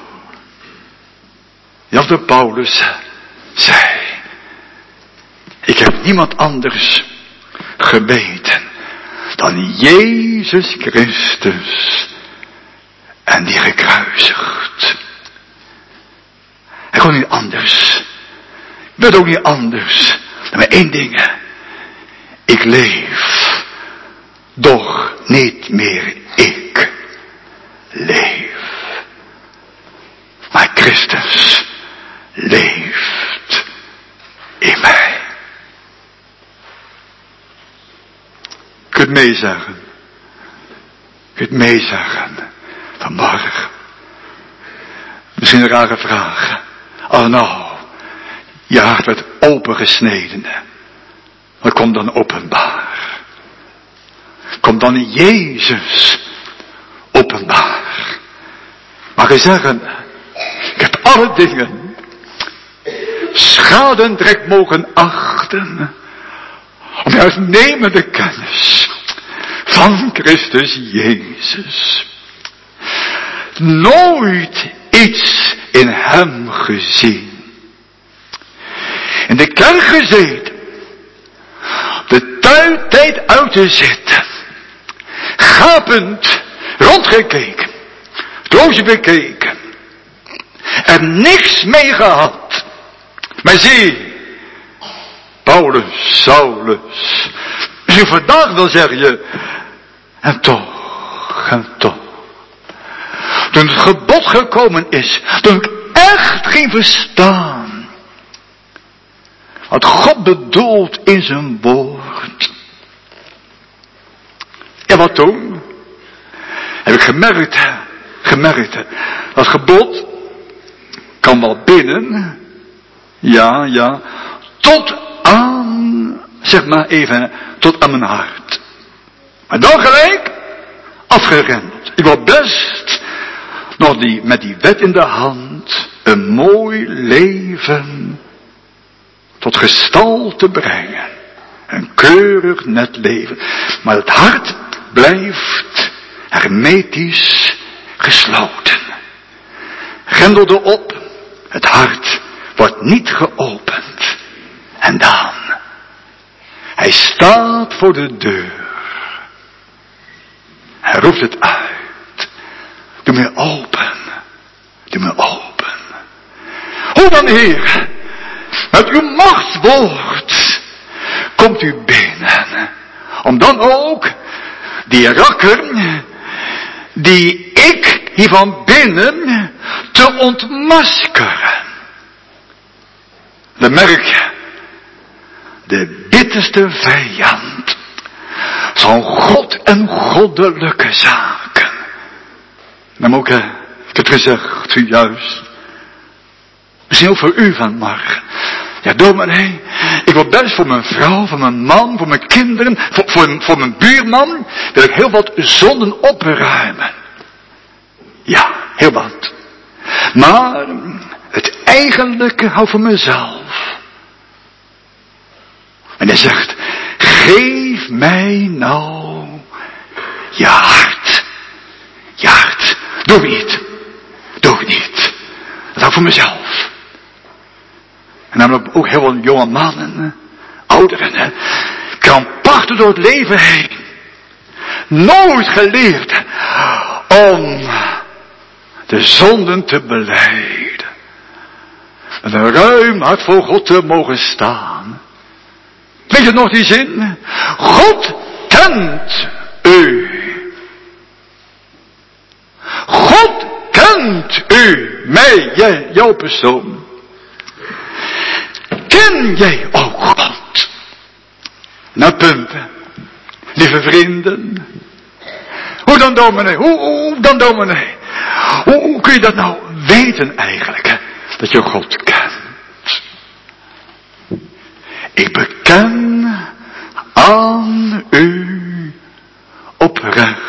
Jan Paulus zei. Ik heb niemand anders gebeten. Dan Jezus Christus. En die gekruisigd. Hij kon niet anders. Werd ook niet anders. Maar één ding. Ik leef. Doch niet meer ik. Leef. Maar Christus leeft in mij. Je kunt meezeggen. Je kunt meezeggen. Vanmorgen. Misschien een rare vraag. Oh nou. Je hart werd opengesneden. Wat komt dan openbaar? Komt dan in Jezus openbaar? Mag je zeggen. Ik heb alle dingen. Schadendrek mogen achten. Om de uitnemende kennis. Van Christus Jezus. Nooit iets in hem gezien. In de kerk gezeten. De tuintijd uit te zitten. Gapend rondgekeken. Het roosje bekeken. Er niks mee gehad. Maar zie. Paulus, Saulus. Misschien vandaag wel, zeg je. En toch, en toch. Toen het gebod gekomen is, toen ik echt ging verstaan wat God bedoelt in zijn woord. Ja, wat toen? Heb ik gemerkt, gemerkt, dat gebod kan wel binnen, ja, ja, tot aan, zeg maar even, tot aan mijn hart. Maar dan gelijk afgerendeld. Ik wil best nog die, met die wet in de hand, een mooi leven tot gestalte brengen. Een keurig net leven. Maar het hart blijft hermetisch gesloten. Grendelde op, het hart wordt niet geopend. En dan, hij staat voor de deur. Hij roept het uit. Doe me open. Doe me open. Hoe dan, Heer? Met uw machtswoord komt u binnen. Om dan ook die rakker, die ik hier van binnen, te ontmaskeren. Dan merk je, de bitterste vijand van God en goddelijke zaken. Dan moet ik, ik heb het gezegd, zojuist. Misschien ook voor u vanmorgen. Ja, dominee, ik wil best voor mijn vrouw, voor mijn man, voor mijn kinderen, voor, voor, voor mijn buurman, wil ik heel wat zonden opruimen. Ja, heel wat. Maar het eigenlijke hou voor mezelf. En hij zegt, geef mij nou je hart. Je hart. Doe ik niet. Doe ik niet. Dat hou voor mezelf. En namelijk ook heel veel jonge mannen, ouderen, krampachtig door het leven heen. Nooit geleerd om de zonden te belijden. Met een ruim hart voor God te mogen staan. Weet je nog die zin? God kent u. God kent u, mij, jij, jouw persoon. Ken jij ook God? Nou, punten. Lieve vrienden. Hoe dan, dominee? Hoe, hoe dan, dominee? Hoe, hoe kun je dat nou weten eigenlijk? Hè? Dat je God kent. Ik beken aan u oprecht.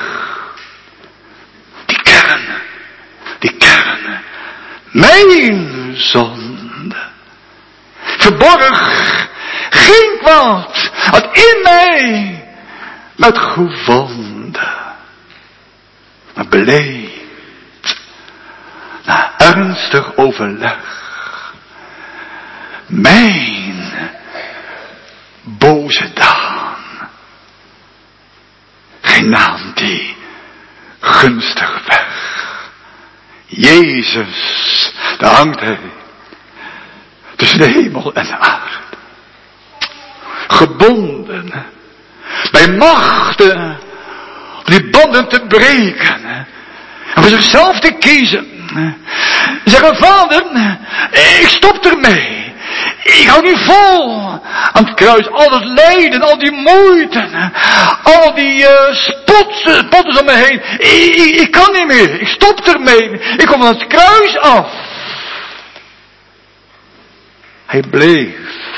Die kern. Die kern. Mijn zonde. Verborg geen kwaad wat in mij werd gevonden. Maar beleid na ernstig overleg mijn boze daan. Geen naam die gunstig weg. Jezus, daar hangt hij. Tussen de hemel en de aarde. Gebonden. Bij machten. Om die banden te breken. En voor zichzelf te kiezen. Zeggen, vader, ik stop ermee. Ik hou niet vol aan het kruis. Al het lijden, al die moeite. Al die uh, spots, spotters om me heen. Ik, ik, ik kan niet meer. Ik stop ermee. Ik kom van het kruis af. Hij bleef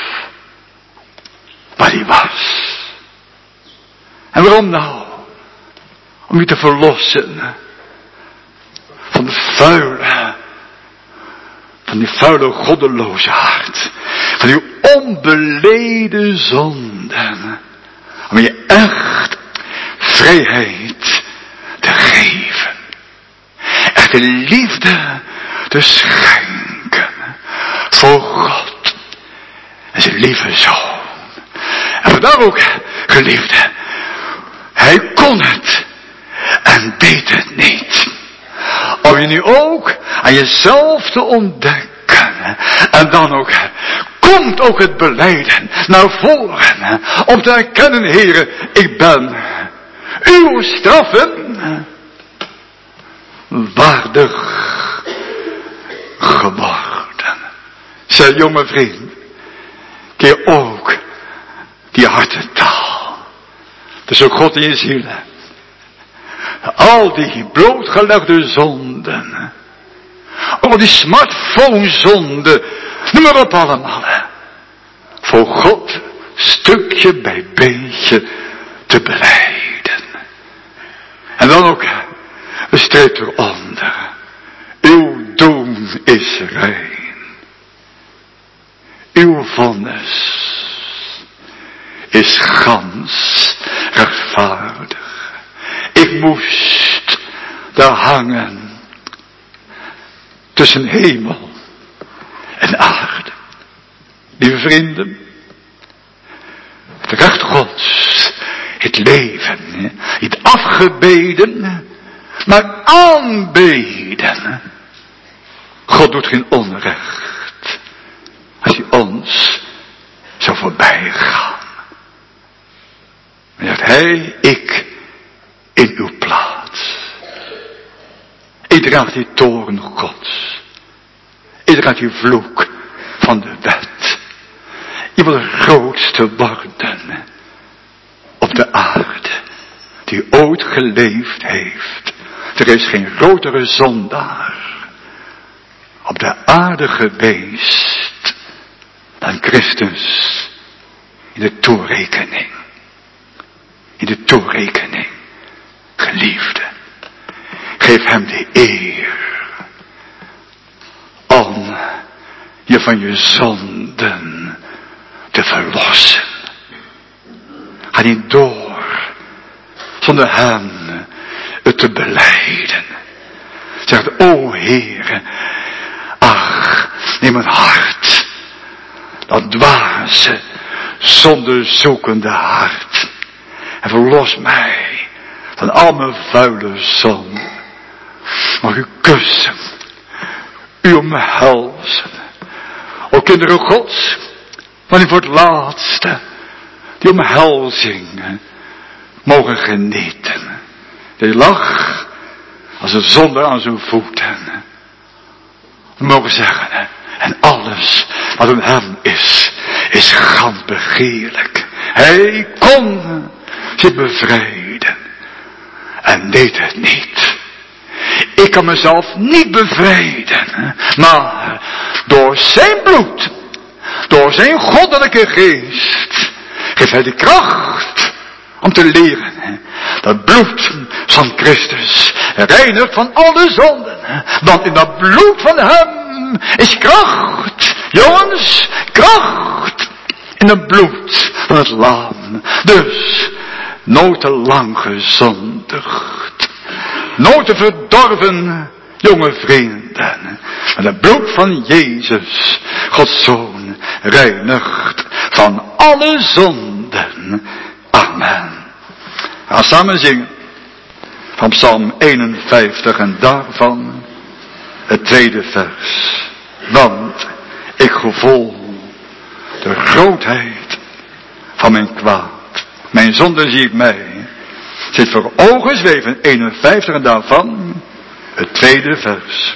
waar hij was. En waarom nou? Om je te verlossen van de vuile, van die vuile goddeloze hart. Van die onbeleden zonden. Om je echt vrijheid te geven. Echte liefde te schenken. Voor God. En zijn lieve zoon. En vandaar ook, geliefde. Hij kon het. En deed het niet. Om je nu ook aan jezelf te ontdekken. En dan ook komt ook het belijden naar voren. Om te erkennen, Heere, ik ben uw straffen waardig geworden. Zij, jonge vriend, keer ook die hartentaal. Dus ook God in je ziel. Al die blootgelegde zonden. Al die smartphone zonden. Noem maar op allemaal. Voor God stukje bij beetje te belijden. En dan ook een streep eronder. Uw doem is rein. Uw vonnis is gans rechtvaardig. Ik moest daar hangen tussen hemel en aarde. Lieve vrienden, het recht Gods, het leven, niet afgebeden, maar aanbeden. God doet geen onrecht als hij ons zou voorbij gaan. Maar dat hij, ik, in uw plaats. Ik draag die toorn Gods. Ik draag die vloek van de wet. Je wil de grootste worden op de aarde die ooit geleefd heeft. Er is geen grotere zondaar op de aarde geweest dan Christus in de toerekening. In de toerekening, geliefde. Geef hem de eer om je van je zonden te verlossen. Ga niet door zonder hem het te belijden. Zegt, o Heere, ach, neem mijn hart, dat dwaze, zondezoekende hart, en verlos mij van al mijn vuile zonden. Mag u kussen, u omhelzen, o kinderen Gods, wanneer voor het laatste die omhelzing mogen genieten. Die lag als een zonde aan zijn voeten. We mogen zeggen, en alles wat in hem is, is gans begeerlijk. Hij kon zich bevrijden en deed het niet. Ik kan mezelf niet bevrijden, maar door zijn bloed, door zijn goddelijke geest, geeft hij de kracht om te leren. Dat bloed van Christus reinigt van alle zonden. Want in dat bloed van hem is kracht. Jongens, kracht. In het bloed van het lam. Dus, nooit te lang gezondigd. Nooit te verdorven, jonge vrienden. Maar het bloed van Jezus, Gods Zoon, reinigt van alle zonden. Amen. We gaan samen zingen van Psalm eenenvijftig en daarvan het tweede vers. Want ik gevoel de grootheid van mijn kwaad. Mijn zonde zie ik mij. Zit voor ogen zweven, eenenvijftig en daarvan het tweede vers.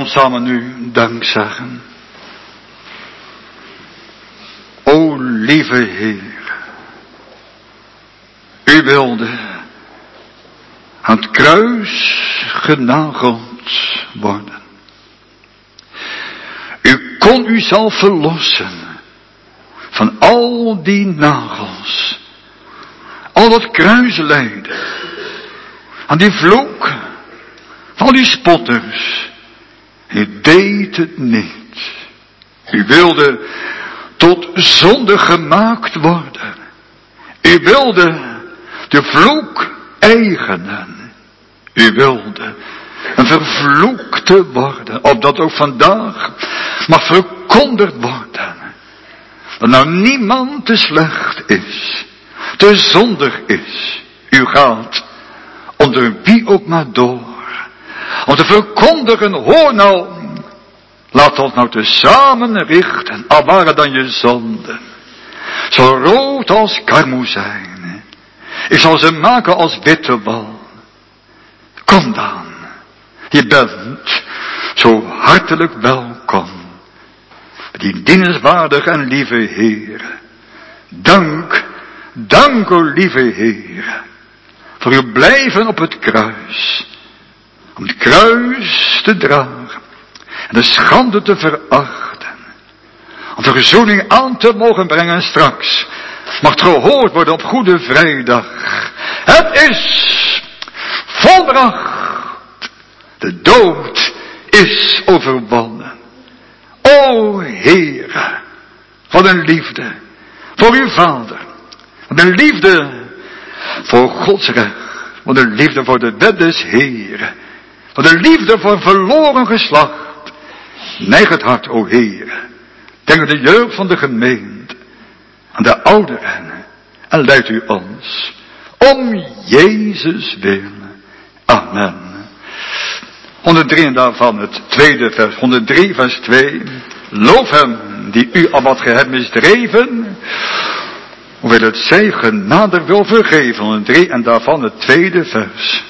ons samen nu dank zeggen. O lieve Heer, u wilde aan het kruis genageld worden. U kon uzelf verlossen van al die nagels, al dat kruislijden, aan die vloek, van al die spotters. U deed het niet. U wilde tot zonde gemaakt worden. U wilde de vloek eigenen. U wilde een vervloekte worden, opdat ook vandaag mag verkondigd worden dat nou niemand te slecht is, te zondig is. U gaat onder wie ook maar door om te verkondigen, hoor nou, laat ons nou tezamen richten, al waren dan je zonden zo rood als karmoezijn, ik zal ze maken als witte wol. Kom dan, je bent zo hartelijk welkom, die dienstwaardige en lieve Heer. Dank, dank o lieve Heer, voor uw blijven op het kruis, om het kruis te dragen en de schande te verachten, om verzoening aan te mogen brengen straks, mag het gehoord worden op Goede Vrijdag. Het is volbracht, de dood is overwonnen. O Heere, wat een liefde voor uw Vader, wat een liefde voor Gods recht, wat een liefde voor de wet des Heeren, wat een liefde voor verloren geslacht. Neig het hart, o Heere, denk aan de jeugd van de gemeente, aan de ouderen, en leid u ons om Jezus wil. Amen. honderddrie en daarvan het tweede vers, honderddrie vers twee. Loof hem die u al wat ge hebt misdreven, hoewel het zij genadig wil vergeven. honderddrie en daarvan het tweede vers.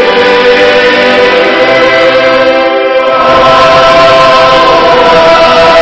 Oh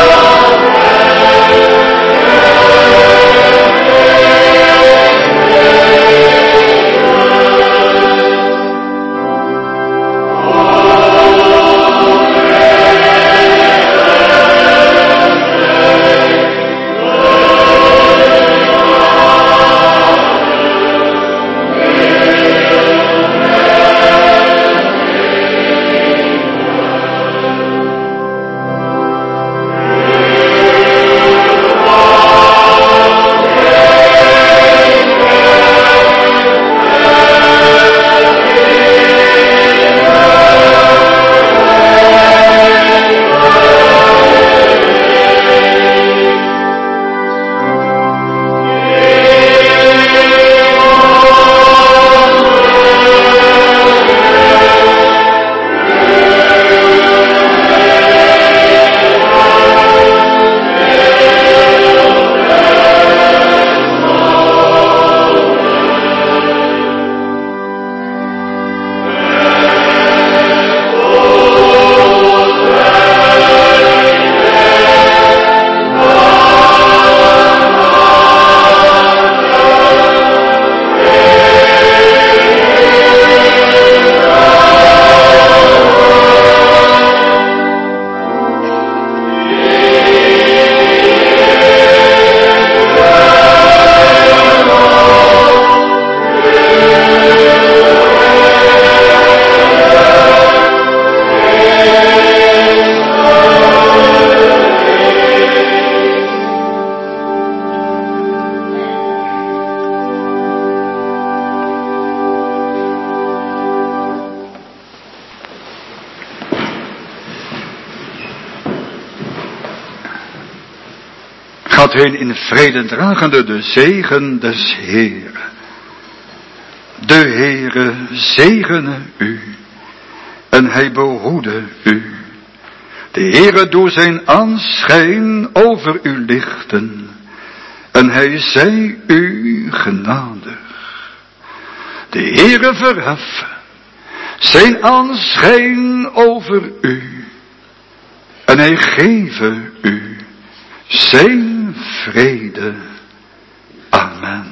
Gaat heen in vrede dragende de zegen des Heeren. De Heere zegene u en hij behoede u. De Heere door zijn aanschijn over u lichten en hij zij u genadig. De Heere verhef zijn aanschijn over u en hij geven u zijn vrede. Amen.